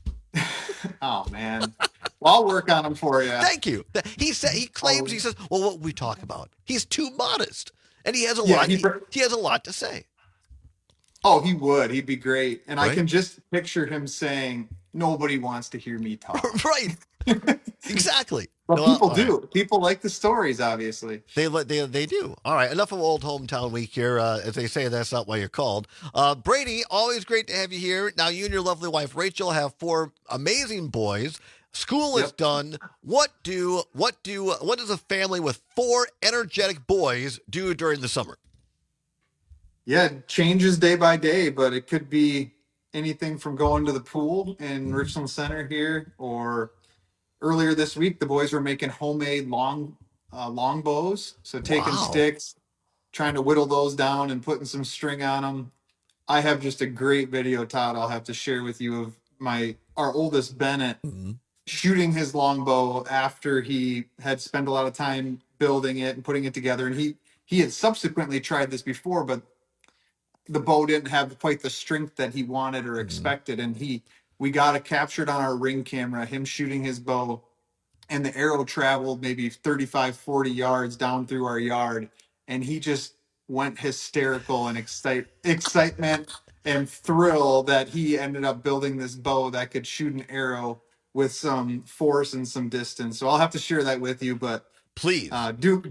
Oh, man. Well, I'll work on him for you. Thank you. He said he claims, oh. he says, well, what we talk about. He's too modest. And he has a yeah, lot. He, he, he has a lot to say. Oh, he would. He'd be great. And right? I can just picture him saying, "Nobody wants to hear me talk." Right. Exactly. But no, people uh, do. People like the stories, obviously. They they they do. All right. Enough of Old Hometown Week here. Uh, as they say, that's not why you're called. Uh, Brady, always great to have you here. Now, you and your lovely wife Rachel have four amazing boys. School is yep. done. What do what do what does a family with four energetic boys do during the summer? Yeah, it changes day by day, but it could be anything from going to the pool in Richland Center here, or earlier this week, the boys were making homemade long uh, long bows. So taking wow. sticks, trying to whittle those down and putting some string on them. I have just a great video, Todd, I'll have to share with you of my our oldest Bennett mm-hmm. shooting his longbow after he had spent a lot of time building it and putting it together. And he he had subsequently tried this before, but the bow didn't have quite the strength that he wanted or expected. Mm-hmm. And he, we got it captured on our Ring camera, him shooting his bow, and the arrow traveled maybe thirty-five, forty yards down through our yard. And he just went hysterical and excite, excitement and thrill that he ended up building this bow that could shoot an arrow with some force and some distance. So I'll have to share that with you, but please uh, do build,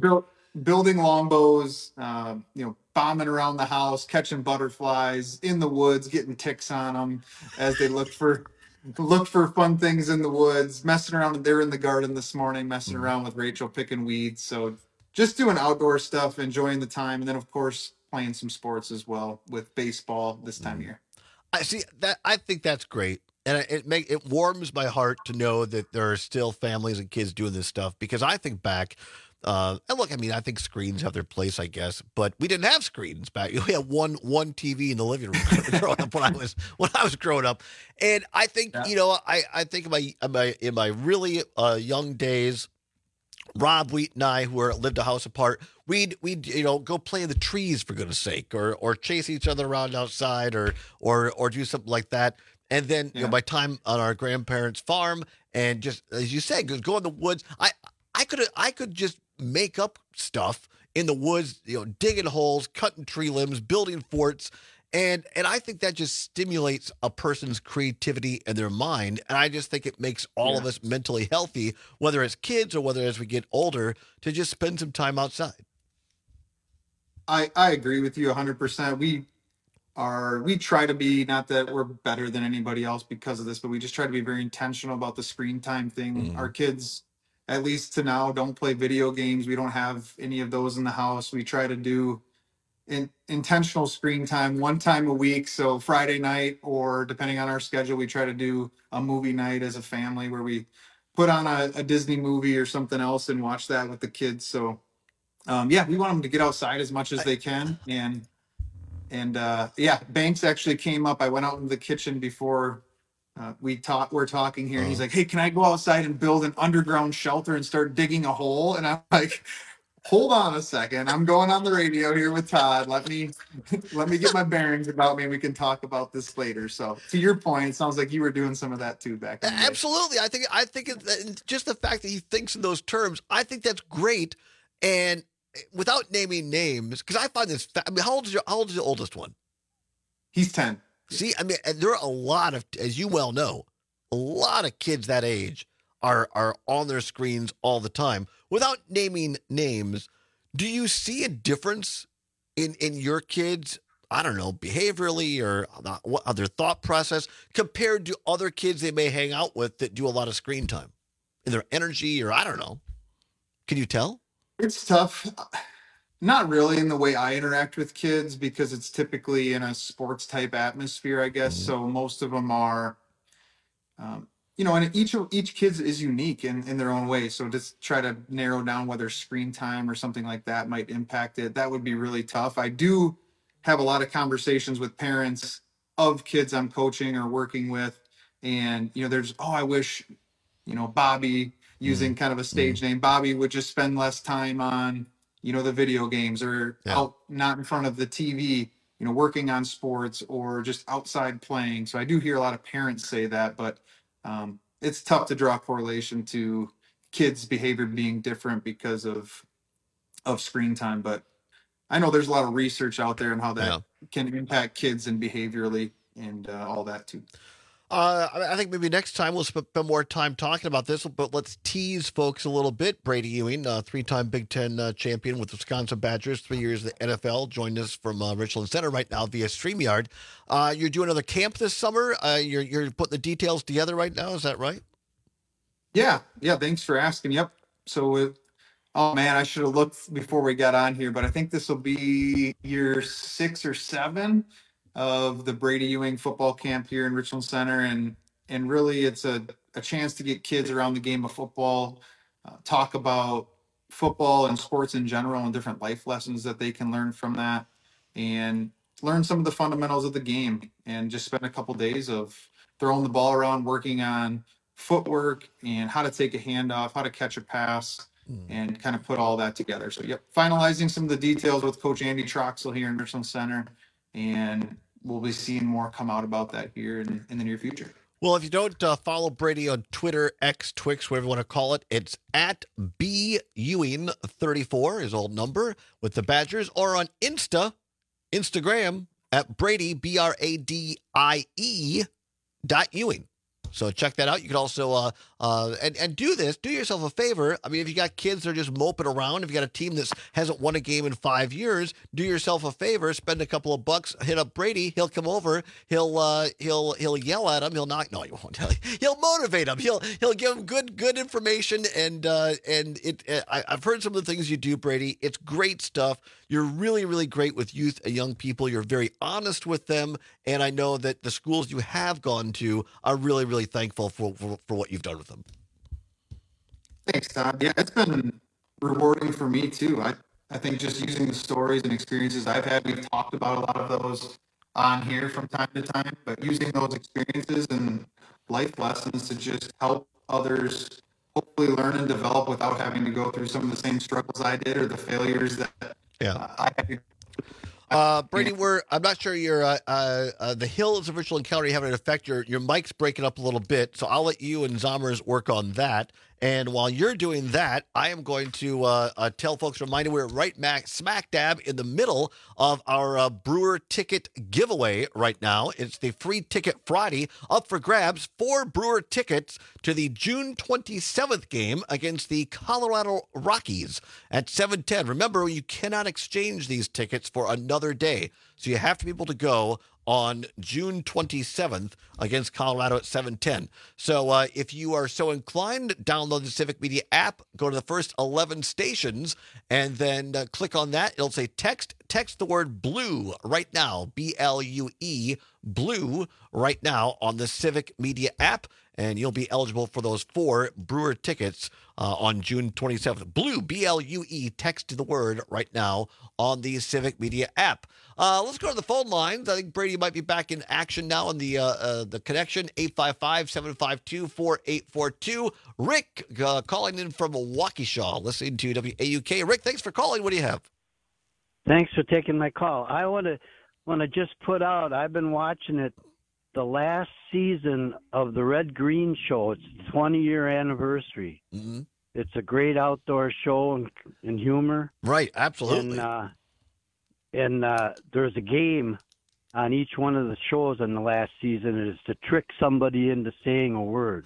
building longbows, uh, you know, bombing around the house, catching butterflies in the woods, getting ticks on them as they look for look for fun things in the woods, messing around. They're in the garden this morning, messing around with Rachel, picking weeds. So just doing outdoor stuff, enjoying the time, and then of course playing some sports as well with baseball this time of year. I see that. I think that's great. And it make it warms my heart to know that there are still families and kids doing this stuff, because I think back, uh, and look, I mean, I think screens have their place, I guess, but we didn't have screens back. We had one one T V in the living room growing up when I was when I was growing up, and I think yeah. you know, I I think in my in my, in my really uh, young days, Rob Wheat and I, who are lived a house apart, we'd we'd you know go play in the trees, for goodness sake, or or chase each other around outside, or or or do something like that. And then, yeah. you know, my time on our grandparents' farm, and just as you said, go in the woods. I I could I could just make up stuff in the woods, you know, digging holes, cutting tree limbs, building forts, and and I think that just stimulates a person's creativity and their mind. And I just think it makes all yeah. of us mentally healthy, whether it's kids or whether as we get older, to just spend some time outside. I I agree with you one hundred percent. We. Are we try to be, not that we're better than anybody else because of this, but we just try to be very intentional about the screen time thing. Mm-hmm. Our kids, at least to now, don't play video games. We don't have any of those in the house. We try to do in, intentional screen time one time a week. So Friday night, or depending on our schedule, we try to do a movie night as a family where we put on a, a Disney movie or something else and watch that with the kids. So um, yeah, we want them to get outside as much as they can. And And uh, yeah, Banks actually came up. I went out in the kitchen before uh, we talk. We're talking here. And he's like, "Hey, can I go outside and build an underground shelter and start digging a hole?" And I'm like, "Hold on a second. I'm going on the radio here with Todd. Let me let me get my bearings about me. We can talk about this later." So to your point, it sounds like you were doing some of that too back then. Absolutely. I think I think it, just the fact that he thinks in those terms, I think that's great. And without naming names, because I find this, fa- I mean, how old is your, how old is the oldest one? He's ten. See, I mean, and there are a lot of, as you well know, a lot of kids that age are are on their screens all the time. Without naming names, do you see a difference in, in your kids, I don't know, behaviorally or what other thought process compared to other kids they may hang out with that do a lot of screen time? In their energy, or I don't know. Can you tell? It's tough. Not really in the way I interact with kids, because it's typically in a sports type atmosphere, I guess. Mm-hmm. So most of them are, um, you know, and each each kid is unique in, in their own way. So just try to narrow down whether screen time or something like that might impact it. That would be really tough. I do have a lot of conversations with parents of kids I'm coaching or working with. And, you know, there's, oh, I wish, you know, Bobby, using kind of a stage mm. name, Bobby would just spend less time on, you know, the video games, or yeah. out, not in front of the T V, you know, working on sports, or just outside playing. So I do hear a lot of parents say that, but um, it's tough to draw a correlation to kids' behavior being different because of of screen time. But I know there's a lot of research out there on how that yeah. can impact kids and behaviorally and uh, all that too. Uh, I think maybe next time we'll spend more time talking about this, but let's tease folks a little bit. Brady Ewing, uh, three-time Big Ten uh, champion with the Wisconsin Badgers, three years in the N F L, joined us from uh, Richland Center right now via StreamYard. Uh, you're doing another camp this summer. Uh, you're you're putting the details together right now. Is that right? Yeah, yeah. Thanks for asking. Yep. So, it, oh man, I should have looked before we got on here, but I think this will be year six or seven of the Brady Ewing football camp here in Richland Center. And, and really it's a, a chance to get kids around the game of football, uh, talk about football and sports in general and different life lessons that they can learn from that, and learn some of the fundamentals of the game, and just spend a couple days of throwing the ball around, working on footwork and how to take a handoff, how to catch a pass, mm. and kind of put all that together. So yep, finalizing some of the details with Coach Andy Troxel here in Richland Center. And we'll be seeing more come out about that here in, in the near future. Well, if you don't uh, follow Brady on Twitter, X, Twix, whatever you want to call it, it's at B Ewing thirty-four, his old number, with the Badgers, or on Insta, Instagram, at Brady, B R A D I E, dot Ewing. So check that out. You can also uh, uh, and and do this. Do yourself a favor. I mean, if you got kids that are just moping around, if you got a team that hasn't won a game in five years, do yourself a favor. Spend a couple of bucks. Hit up Brady. He'll come over. He'll uh, he'll he'll yell at him. He'll not. No, he won't. He'll motivate him. He'll he'll give him good good information. And uh, and it. Uh, I, I've heard some of the things you do, Brady. It's great stuff. You're really, really great with youth and young people. You're very honest with them. And I know that the schools you have gone to are really, really thankful for, for, for what you've done with them. Thanks, Todd. Yeah, it's been rewarding for me, too. I, I think just using the stories and experiences I've had, we've talked about a lot of those on here from time to time, but using those experiences and life lessons to just help others hopefully learn and develop without having to go through some of the same struggles I did or the failures that Yeah. uh, I had to. Uh, Brady, we're, I'm not sure your uh, uh, uh, the Hills of Virtual Encounter you having an effect. Your your mic's breaking up a little bit, so I'll let you and Zommers work on that. And while you're doing that, I am going to uh, uh, tell folks, remind you, we're right mac, smack dab in the middle of our uh, Brewer ticket giveaway right now. It's the Free Ticket Friday, up for grabs, four Brewer tickets to the June twenty-seventh game against the Colorado Rockies at seven ten. Remember, you cannot exchange these tickets for another day, so you have to be able to go on June twenty-seventh against Colorado at seven ten. So uh, if you are so inclined, download the Civic Media app, go to the first eleven stations, and then uh, click on that. It'll say text, text the word blue right now, B L U E, blue right now on the Civic Media app, and you'll be eligible for those four Brewer tickets uh, on June twenty-seventh. Blue, B L U E, text the word right now on the Civic Media app. Uh, let's go to the phone lines. I think Brady might be back in action now on the uh, uh, the connection, eight five five, seven five two, four eight four two. Rick uh, calling in from Waukesha, listening to W A U K. Rick, thanks for calling. What do you have? Thanks for taking my call. I want to want to just put out, I've been watching it, the last season of the Red Green Show. It's the twenty-year anniversary. Mm-hmm. It's a great outdoor show and, and humor. Right, absolutely. And, uh, and uh, there's a game on each one of the shows in the last season. It is to trick somebody into saying a word.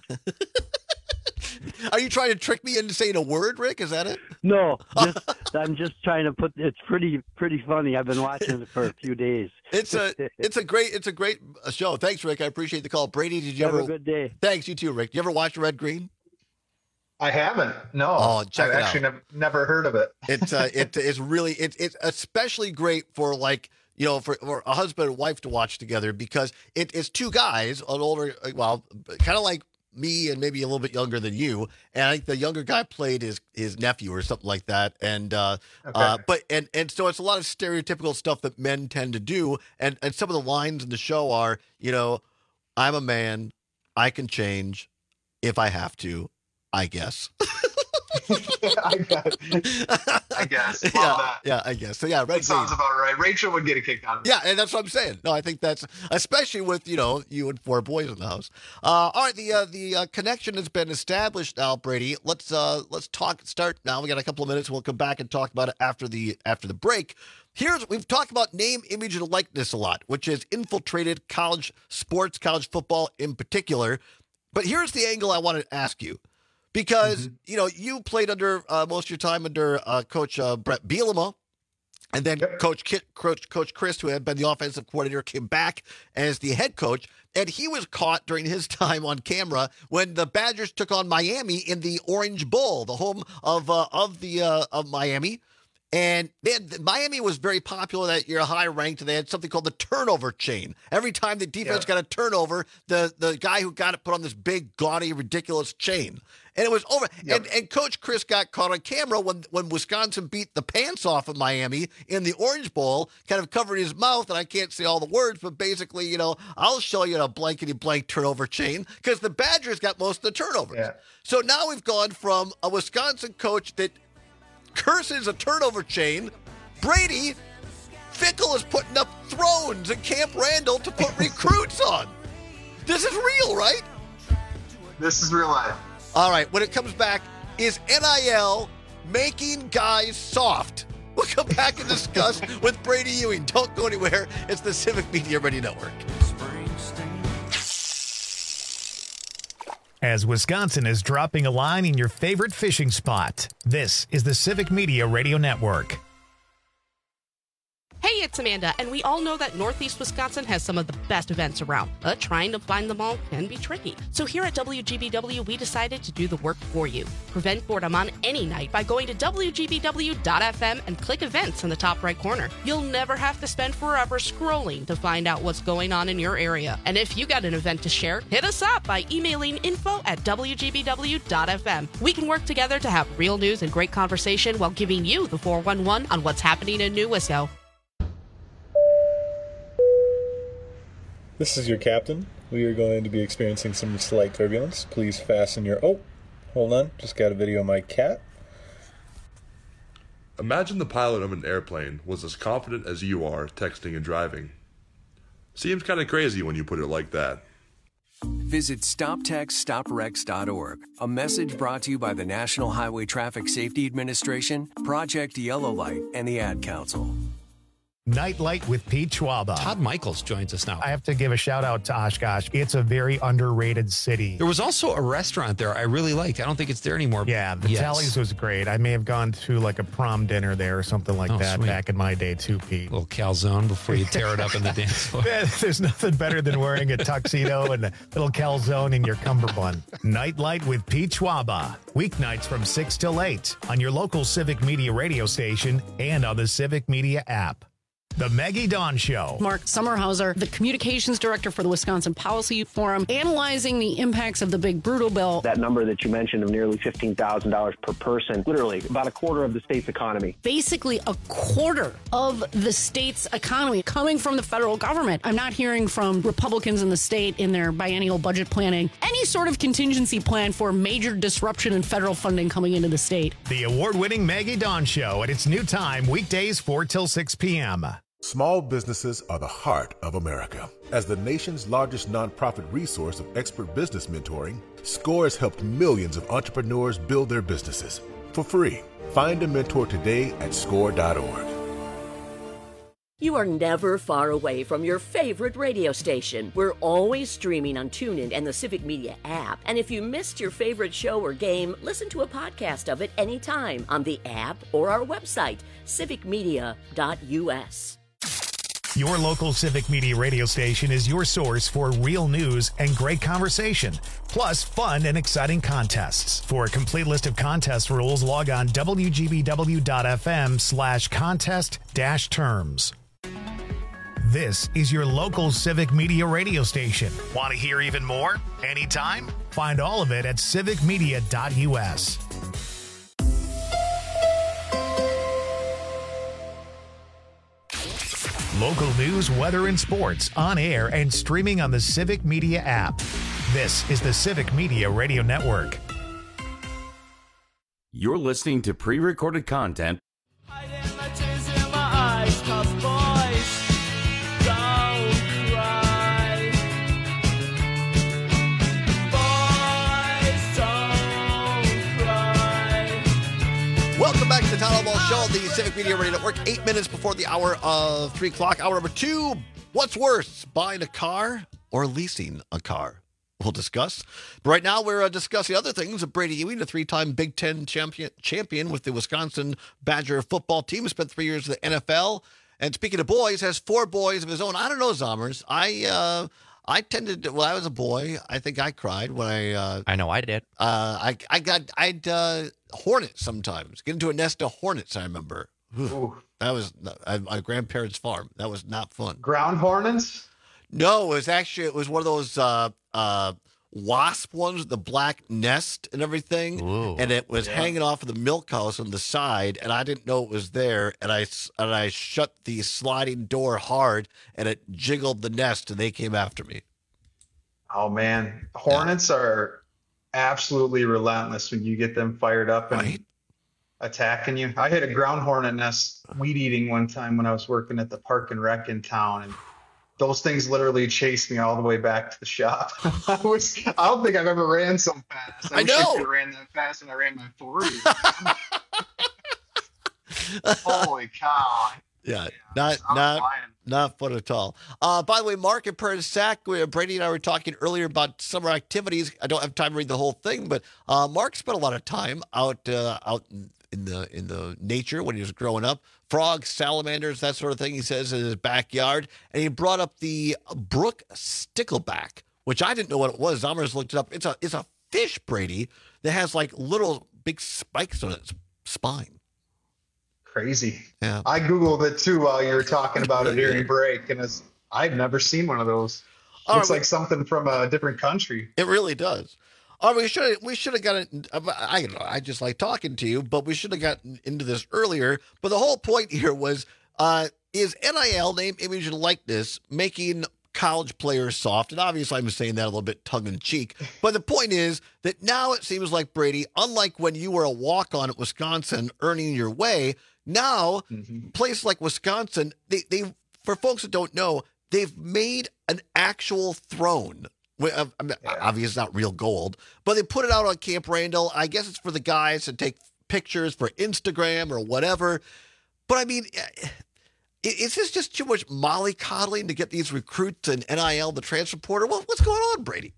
Are you trying to trick me into saying a word, Rick? Is that it? No, just, I'm just trying to put. It's pretty, pretty funny. I've been watching it for a few days. It's a, it's a great, it's a great show. Thanks, Rick. I appreciate the call. Brady, did you Have ever? a good day. Thanks, you too, Rick. Did you ever watch Red Green? I haven't. No. Oh, check I've it actually out. nev- never heard of it. It's uh, it, it's really it's it's especially great for like you know for, for a husband and wife to watch together because it, it's two guys, an older, well, kind of like me and maybe a little bit younger than you, and I think the younger guy played his his nephew or something like that, and uh, Okay. uh, but and and so it's a lot of stereotypical stuff that men tend to do, and and some of the lines in the show are, you know, I'm a man, I can change if I have to, I guess. I guess. I guess. Love yeah, that. yeah, I guess. So yeah, Red That sounds Green. about right. Rachel would get a kick out of it. Yeah, and that's what I'm saying. No, I think that's especially with you know you and four boys in the house. Uh, all right, the uh, the uh, connection has been established now, Brady. Let's uh, let's talk. Start now. We got a couple of minutes. We'll come back and talk about it after the after the break. Here's we've talked about name, image, and likeness a lot, which has infiltrated college sports, college football in particular. But here's the angle I wanted to ask you. Because, mm-hmm. you know, you played under uh, most of your time under uh, Coach uh, Brett Bielema, and then yep. Coach, Kit, Coach Coach Chris, who had been the offensive coordinator, came back as the head coach, and he was caught during his time on camera when the Badgers took on Miami in the Orange Bowl, the home of uh, of the uh, of Miami. And they had, Miami was very popular that year, high ranked, and they had something called the turnover chain. Every time the defense yeah. got a turnover, the, the guy who got it put on this big, gaudy, ridiculous chain. And it was over. Yep. And, and Coach Chris got caught on camera when, when Wisconsin beat the pants off of Miami in the Orange Bowl, kind of covered his mouth, and I can't say all the words, but basically, you know, I'll show you a blankety-blank turnover chain because the Badgers got most of the turnovers. Yeah. So now we've gone from a Wisconsin coach that curses a turnover chain. Brady Fickle is putting up thrones at Camp Randall to put recruits on. This is real, right? This is real life. All right, when it comes back, is N I L making guys soft? We'll come back and discuss with Brady Ewing. Don't go anywhere. It's the Civic Media Radio Network. as Wisconsin is dropping a line in your favorite fishing spot. This is the Civic Media Radio Network. Hey, it's Amanda, and we all know that Northeast Wisconsin has some of the best events around, but trying to find them all can be tricky. So here at W G B W, we decided to do the work for you. Prevent boredom on any night by going to W G B W dot F M and click events in the top right corner. You'll never have to spend forever scrolling to find out what's going on in your area. And if you got an event to share, hit us up by emailing info at W G B W dot F M. We can work together to have real news and great conversation while giving you the four one one on what's happening in New Wisco. This is your captain. We are going to be experiencing some slight turbulence. Please fasten your... Oh, hold on. Just got a video of my cat. Imagine the pilot of an airplane was as confident as you are texting and driving. Seems kind of crazy when you put it like that. Visit stop text stop wrecks dot org. A message brought to you by the National Highway Traffic Safety Administration, Project Yellow Light, and the Ad Council. Nightlight with Pete Schwaba. Todd Michaels joins us now. I have to give a shout out to Oshkosh. It's a very underrated city. There was also a restaurant there I really liked. I don't think it's there anymore. Yeah, the yes. Tallies was great. I may have gone to like a prom dinner there or something like oh, that sweet. back in my day too, Pete. A little calzone before you tear it up in the dance floor. There's nothing better than wearing a tuxedo and a little calzone in your cummerbund. Nightlight with Pete Schwaba. Weeknights from six till eight on your local Civic Media radio station and on the Civic Media app. The Maggie Dawn Show. Mark Sommerhauser, the communications director for the Wisconsin Policy Forum, analyzing the impacts of the big brutal bill. That number that you mentioned of nearly fifteen thousand dollars per person, literally about a quarter of the state's economy. Basically a quarter of the state's economy coming from the federal government. I'm not hearing from Republicans in the state in their biennial budget planning any sort of contingency plan for major disruption in federal funding coming into the state. The award-winning Maggie Dawn Show at its new time, weekdays four till six p.m. Small businesses are the heart of America. As the nation's largest nonprofit resource of expert business mentoring, SCORE has helped millions of entrepreneurs build their businesses for free. Find a mentor today at score dot org. You are never far away from your favorite radio station. We're always streaming on TuneIn and the Civic Media app. And if you missed your favorite show or game, listen to a podcast of it anytime on the app or our website, civic media dot U S. Your local Civic Media radio station is your source for real news and great conversation, plus fun and exciting contests. For a complete list of contest rules, log on W G B W dot F M slash contest dash terms. This is your local Civic Media radio station. Want to hear even more? Anytime? Find all of it at civic media dot U S. Local news, weather, and sports on air and streaming on the Civic Media app. This is the Civic Media Radio Network. You're listening to pre-recorded content. Welcome back to the Town Hall Show on the Civic Media Radio Network. Eight minutes before the hour of three o'clock. Hour number two. What's worse, buying a car or leasing a car? We'll discuss. But right now, we're uh, discussing other things. Brady Ewing, a three-time Big Ten champion, champion with the Wisconsin Badger football team, spent three years in the N F L. And speaking of boys, has four boys of his own. I don't know, Zommers. I uh, I tended to, when I was a boy, I think I cried when I. Uh, I know I did. Uh, I I got I'd uh, hornets sometimes. Get into a nest of hornets. I remember. Ooh, that was at my grandparents' farm. That was not fun. Ground hornets? No, it was actually it was one of those uh, uh, wasp ones with the black nest and everything, Ooh, and it was yeah. hanging off of the milk house on the side, and I didn't know it was there, and I and I shut the sliding door hard, and it jiggled the nest, and they came after me. Oh man, hornets yeah. are absolutely relentless when you get them fired up and right. attacking you. I hit a ground hornet nest weed eating one time when I was working at the Park and Rec in town, and those things literally chased me all the way back to the shop. I was I don't think I've ever ran so fast. I, I wish know. I could have ran that fast when I ran my forty. Holy cow. Yeah, not I'm not flying. Not fun at all. Uh, by the way, Mark and Prairie Sac, Brady and I were talking earlier about summer activities. I don't have time to read the whole thing, but uh, Mark spent a lot of time out uh, out in the in the nature when he was growing up. Frogs, salamanders, that sort of thing, he says, in his backyard. And he brought up the brook stickleback, which I didn't know what it was. Zomers looked it up. It's a, it's a fish, Brady, that has like little big spikes on its spine. Crazy. Yeah. I Googled it too while you were talking about it during break, and it's, I've never seen one of those. All Looks right, like something from a different country. It really does. Oh, we should we should have gotten. I don't know. I just like talking to you, but we should have gotten into this earlier. But the whole point here was: uh, is N I L, name, image, and likeness, making college players soft? And obviously, I'm saying that a little bit tongue in cheek. But the point is that now it seems like, Brady, unlike when you were a walk on at Wisconsin, earning your way, now mm-hmm. places like Wisconsin, they they for folks that don't know, they've made an actual throne. I mean, obviously, it's not real gold, but they put it out on Camp Randall. I guess it's for the guys to take pictures for Instagram or whatever. But I mean, is this just too much mollycoddling to get these recruits and N I L, the transfer portal? Well, what's going on, Brady?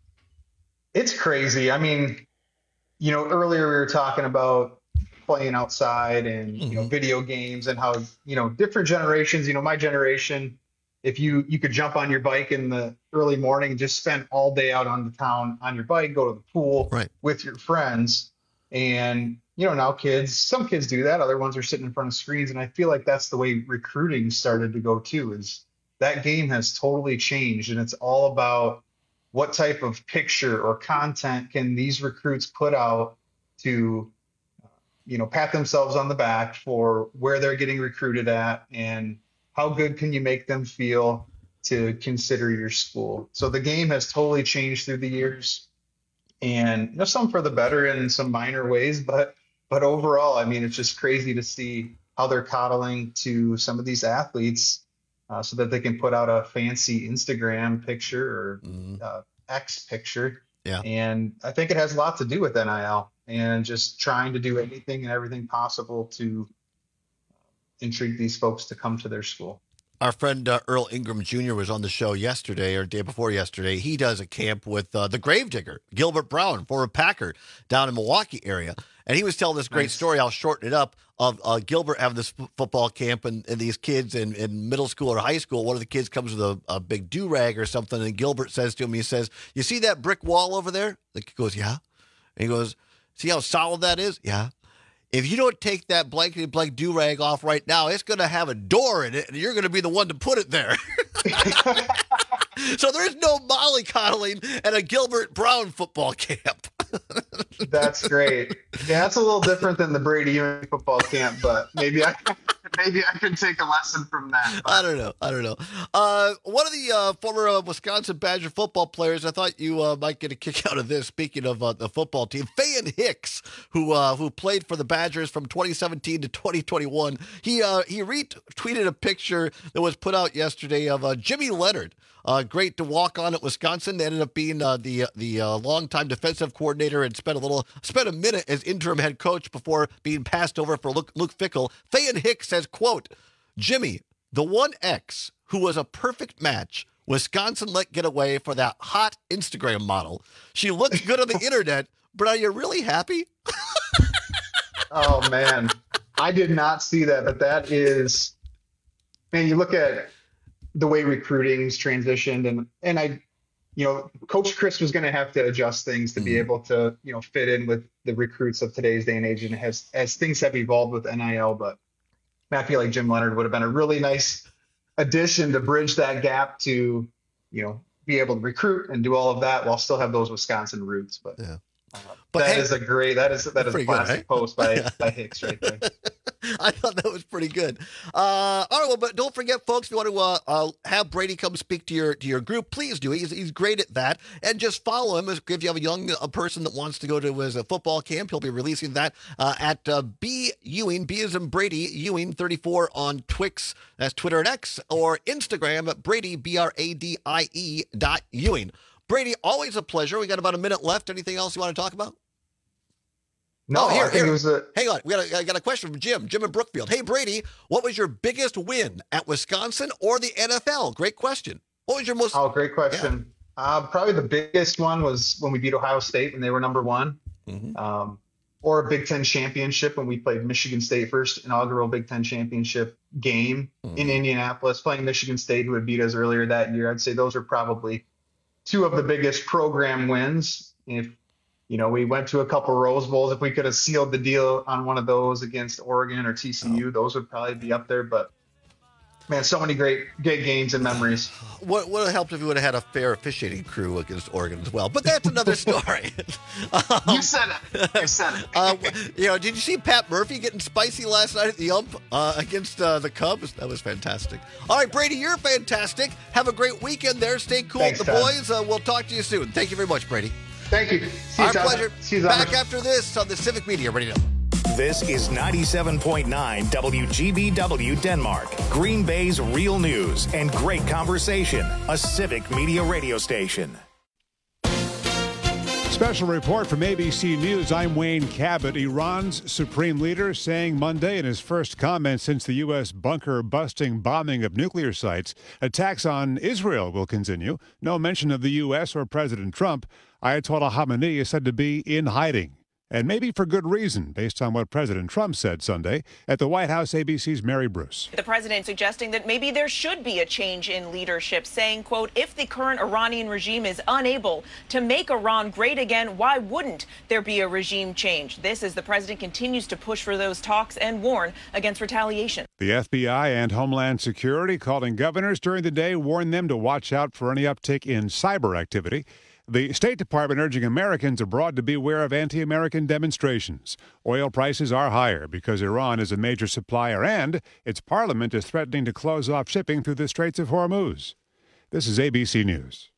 It's crazy. I mean, you know, earlier we were talking about playing outside and, mm-hmm. you know, video games and how, you know, different generations, you know, my generation, if you, you could jump on your bike in the early morning and just spend all day out on the town on your bike, go to the pool right. with your friends. And, you know, now kids, some kids do that. Other ones are sitting in front of screens. And I feel like that's the way recruiting started to go too, is that game has totally changed. And it's all about what type of picture or content can these recruits put out to, you know, pat themselves on the back for where they're getting recruited at, and how good can you make them feel to consider your school. So the game has totally changed through the years, and you know, some for the better in some minor ways, but but overall, I mean, it's just crazy to see how they're coddling to some of these athletes uh, so that they can put out a fancy Instagram picture or mm. uh, X picture. Yeah. And I think it has a lot to do with N I L and just trying to do anything and everything possible to intrigue these folks to come to their school. Our friend uh, Earl Ingram Junior was on the show yesterday or day before yesterday. He does a camp with uh, the Gravedigger, Gilbert Brown, former Packer down in Milwaukee area. And he was telling this great nice. story. I'll shorten it up, of uh, Gilbert having this f- football camp and, and these kids in, in middle school or high school. One of the kids comes with a, a big do-rag or something. And Gilbert says to him, he says, "You see that brick wall over there?" The kid goes, "Yeah." And he goes, "See how solid that is?" "Yeah." "If you don't take that blankety blank do-rag off right now, it's going to have a door in it, and you're going to be the one to put it there." So there's no mollycoddling at a Gilbert Brown football camp. That's great. Yeah, that's a little different than the Brady Ewing football camp, but maybe I maybe I can take a lesson from that. I don't know. I don't know. Uh, one of the uh, former uh, Wisconsin Badger football players, I thought you uh, might get a kick out of this. Speaking of uh, the football team, Fayan Hicks, who uh, who played for the Badgers from twenty seventeen to twenty twenty-one, he uh, he retweeted a picture that was put out yesterday of uh, Jimmy Leonard. Uh, great to walk on at Wisconsin. Ended up being uh, the the uh, longtime defensive coordinator and spent a little spent a minute as interim head coach before being passed over for Luke, Luke Fickell. Fayan Hicks says, quote, "Jimmy, the one X who was a perfect match. Wisconsin let get away for that hot Instagram model. She looks good on the internet, but are you really happy?" Oh, man. I did not see that, but that is, man, you look at the way recruiting's transitioned, and and I, you know, Coach Chris was going to have to adjust things to mm-hmm. be able to, you know, fit in with the recruits of today's day and age, and has as things have evolved with N I L. But I feel like Jim Leonard would have been a really nice addition to bridge that gap to, you know, be able to recruit and do all of that while still have those Wisconsin roots. But yeah. Uh, but that hey, is a great, that is, that is a classic good, right? post by, by Hicks right there. I thought that was pretty good. Uh, all right, well, but don't forget, folks, if you want to uh, uh, have Brady come speak to your to your group, please do. He's, he's great at that. And just follow him. If you have a young a person that wants to go to his uh, football camp, he'll be releasing that uh, at uh, B Ewing, B as in Brady, Ewing thirty-four on Twix, that's Twitter and X, or Instagram at Brady, B R A D I E dot Ewing. Brady, always a pleasure. We got about a minute left. Anything else you want to talk about? No, oh, here, I think here. it was a. Hang on, we got a, I got a question from Jim. Jim in Brookfield. Hey Brady, what was your biggest win at Wisconsin or the N F L? Great question. What was your most? Oh, great question. Yeah. Uh, probably the biggest one was when we beat Ohio State when they were number one, mm-hmm. um, or a Big Ten championship when we played Michigan State first inaugural Big Ten championship game mm-hmm. in Indianapolis, playing Michigan State, who had beat us earlier that year. I'd say those are probably two of the biggest program wins. If You know, we went to a couple Rose Bowls. If we could have sealed the deal on one of those against Oregon or T C U, those would probably be up there. But, man, so many great great games and memories. What would have helped if we would have had a fair officiating crew against Oregon as well. But that's another story. um, you said it. You said it. uh, you know, did you see Pat Murphy getting spicy last night at the ump uh, against uh, the Cubs? That was fantastic. All right, Brady, you're fantastic. Have a great weekend there. Stay cool Thanks, with the Todd. boys. Uh, we'll talk to you soon. Thank you very much, Brady. Thank you. See Our you, pleasure. See you, Back after this on the Civic Media Radio. This is ninety-seven point nine W G B W Denmark, Green Bay's real news and great conversation, a Civic Media radio station. Special report from A B C News. I'm Wayne Cabot. Iran's supreme leader saying Monday in his first comment since the U S bunker-busting bombing of nuclear sites, attacks on Israel will continue. No mention of the U S or President Trump. Ayatollah Khamenei is said to be in hiding. And maybe for good reason, based on what President Trump said Sunday at the White House. A B C's Mary Bruce. The president suggesting that maybe there should be a change in leadership, saying, quote, if the current Iranian regime is unable to make Iran great again, why wouldn't there be a regime change? This as the president continues to push for those talks and warn against retaliation. The F B I and Homeland Security calling governors during the day, warn them to watch out for any uptick in cyber activity. The State Department urging Americans abroad to beware of anti-American demonstrations. Oil prices are higher because Iran is a major supplier and its parliament is threatening to close off shipping through the Straits of Hormuz. This is A B C News.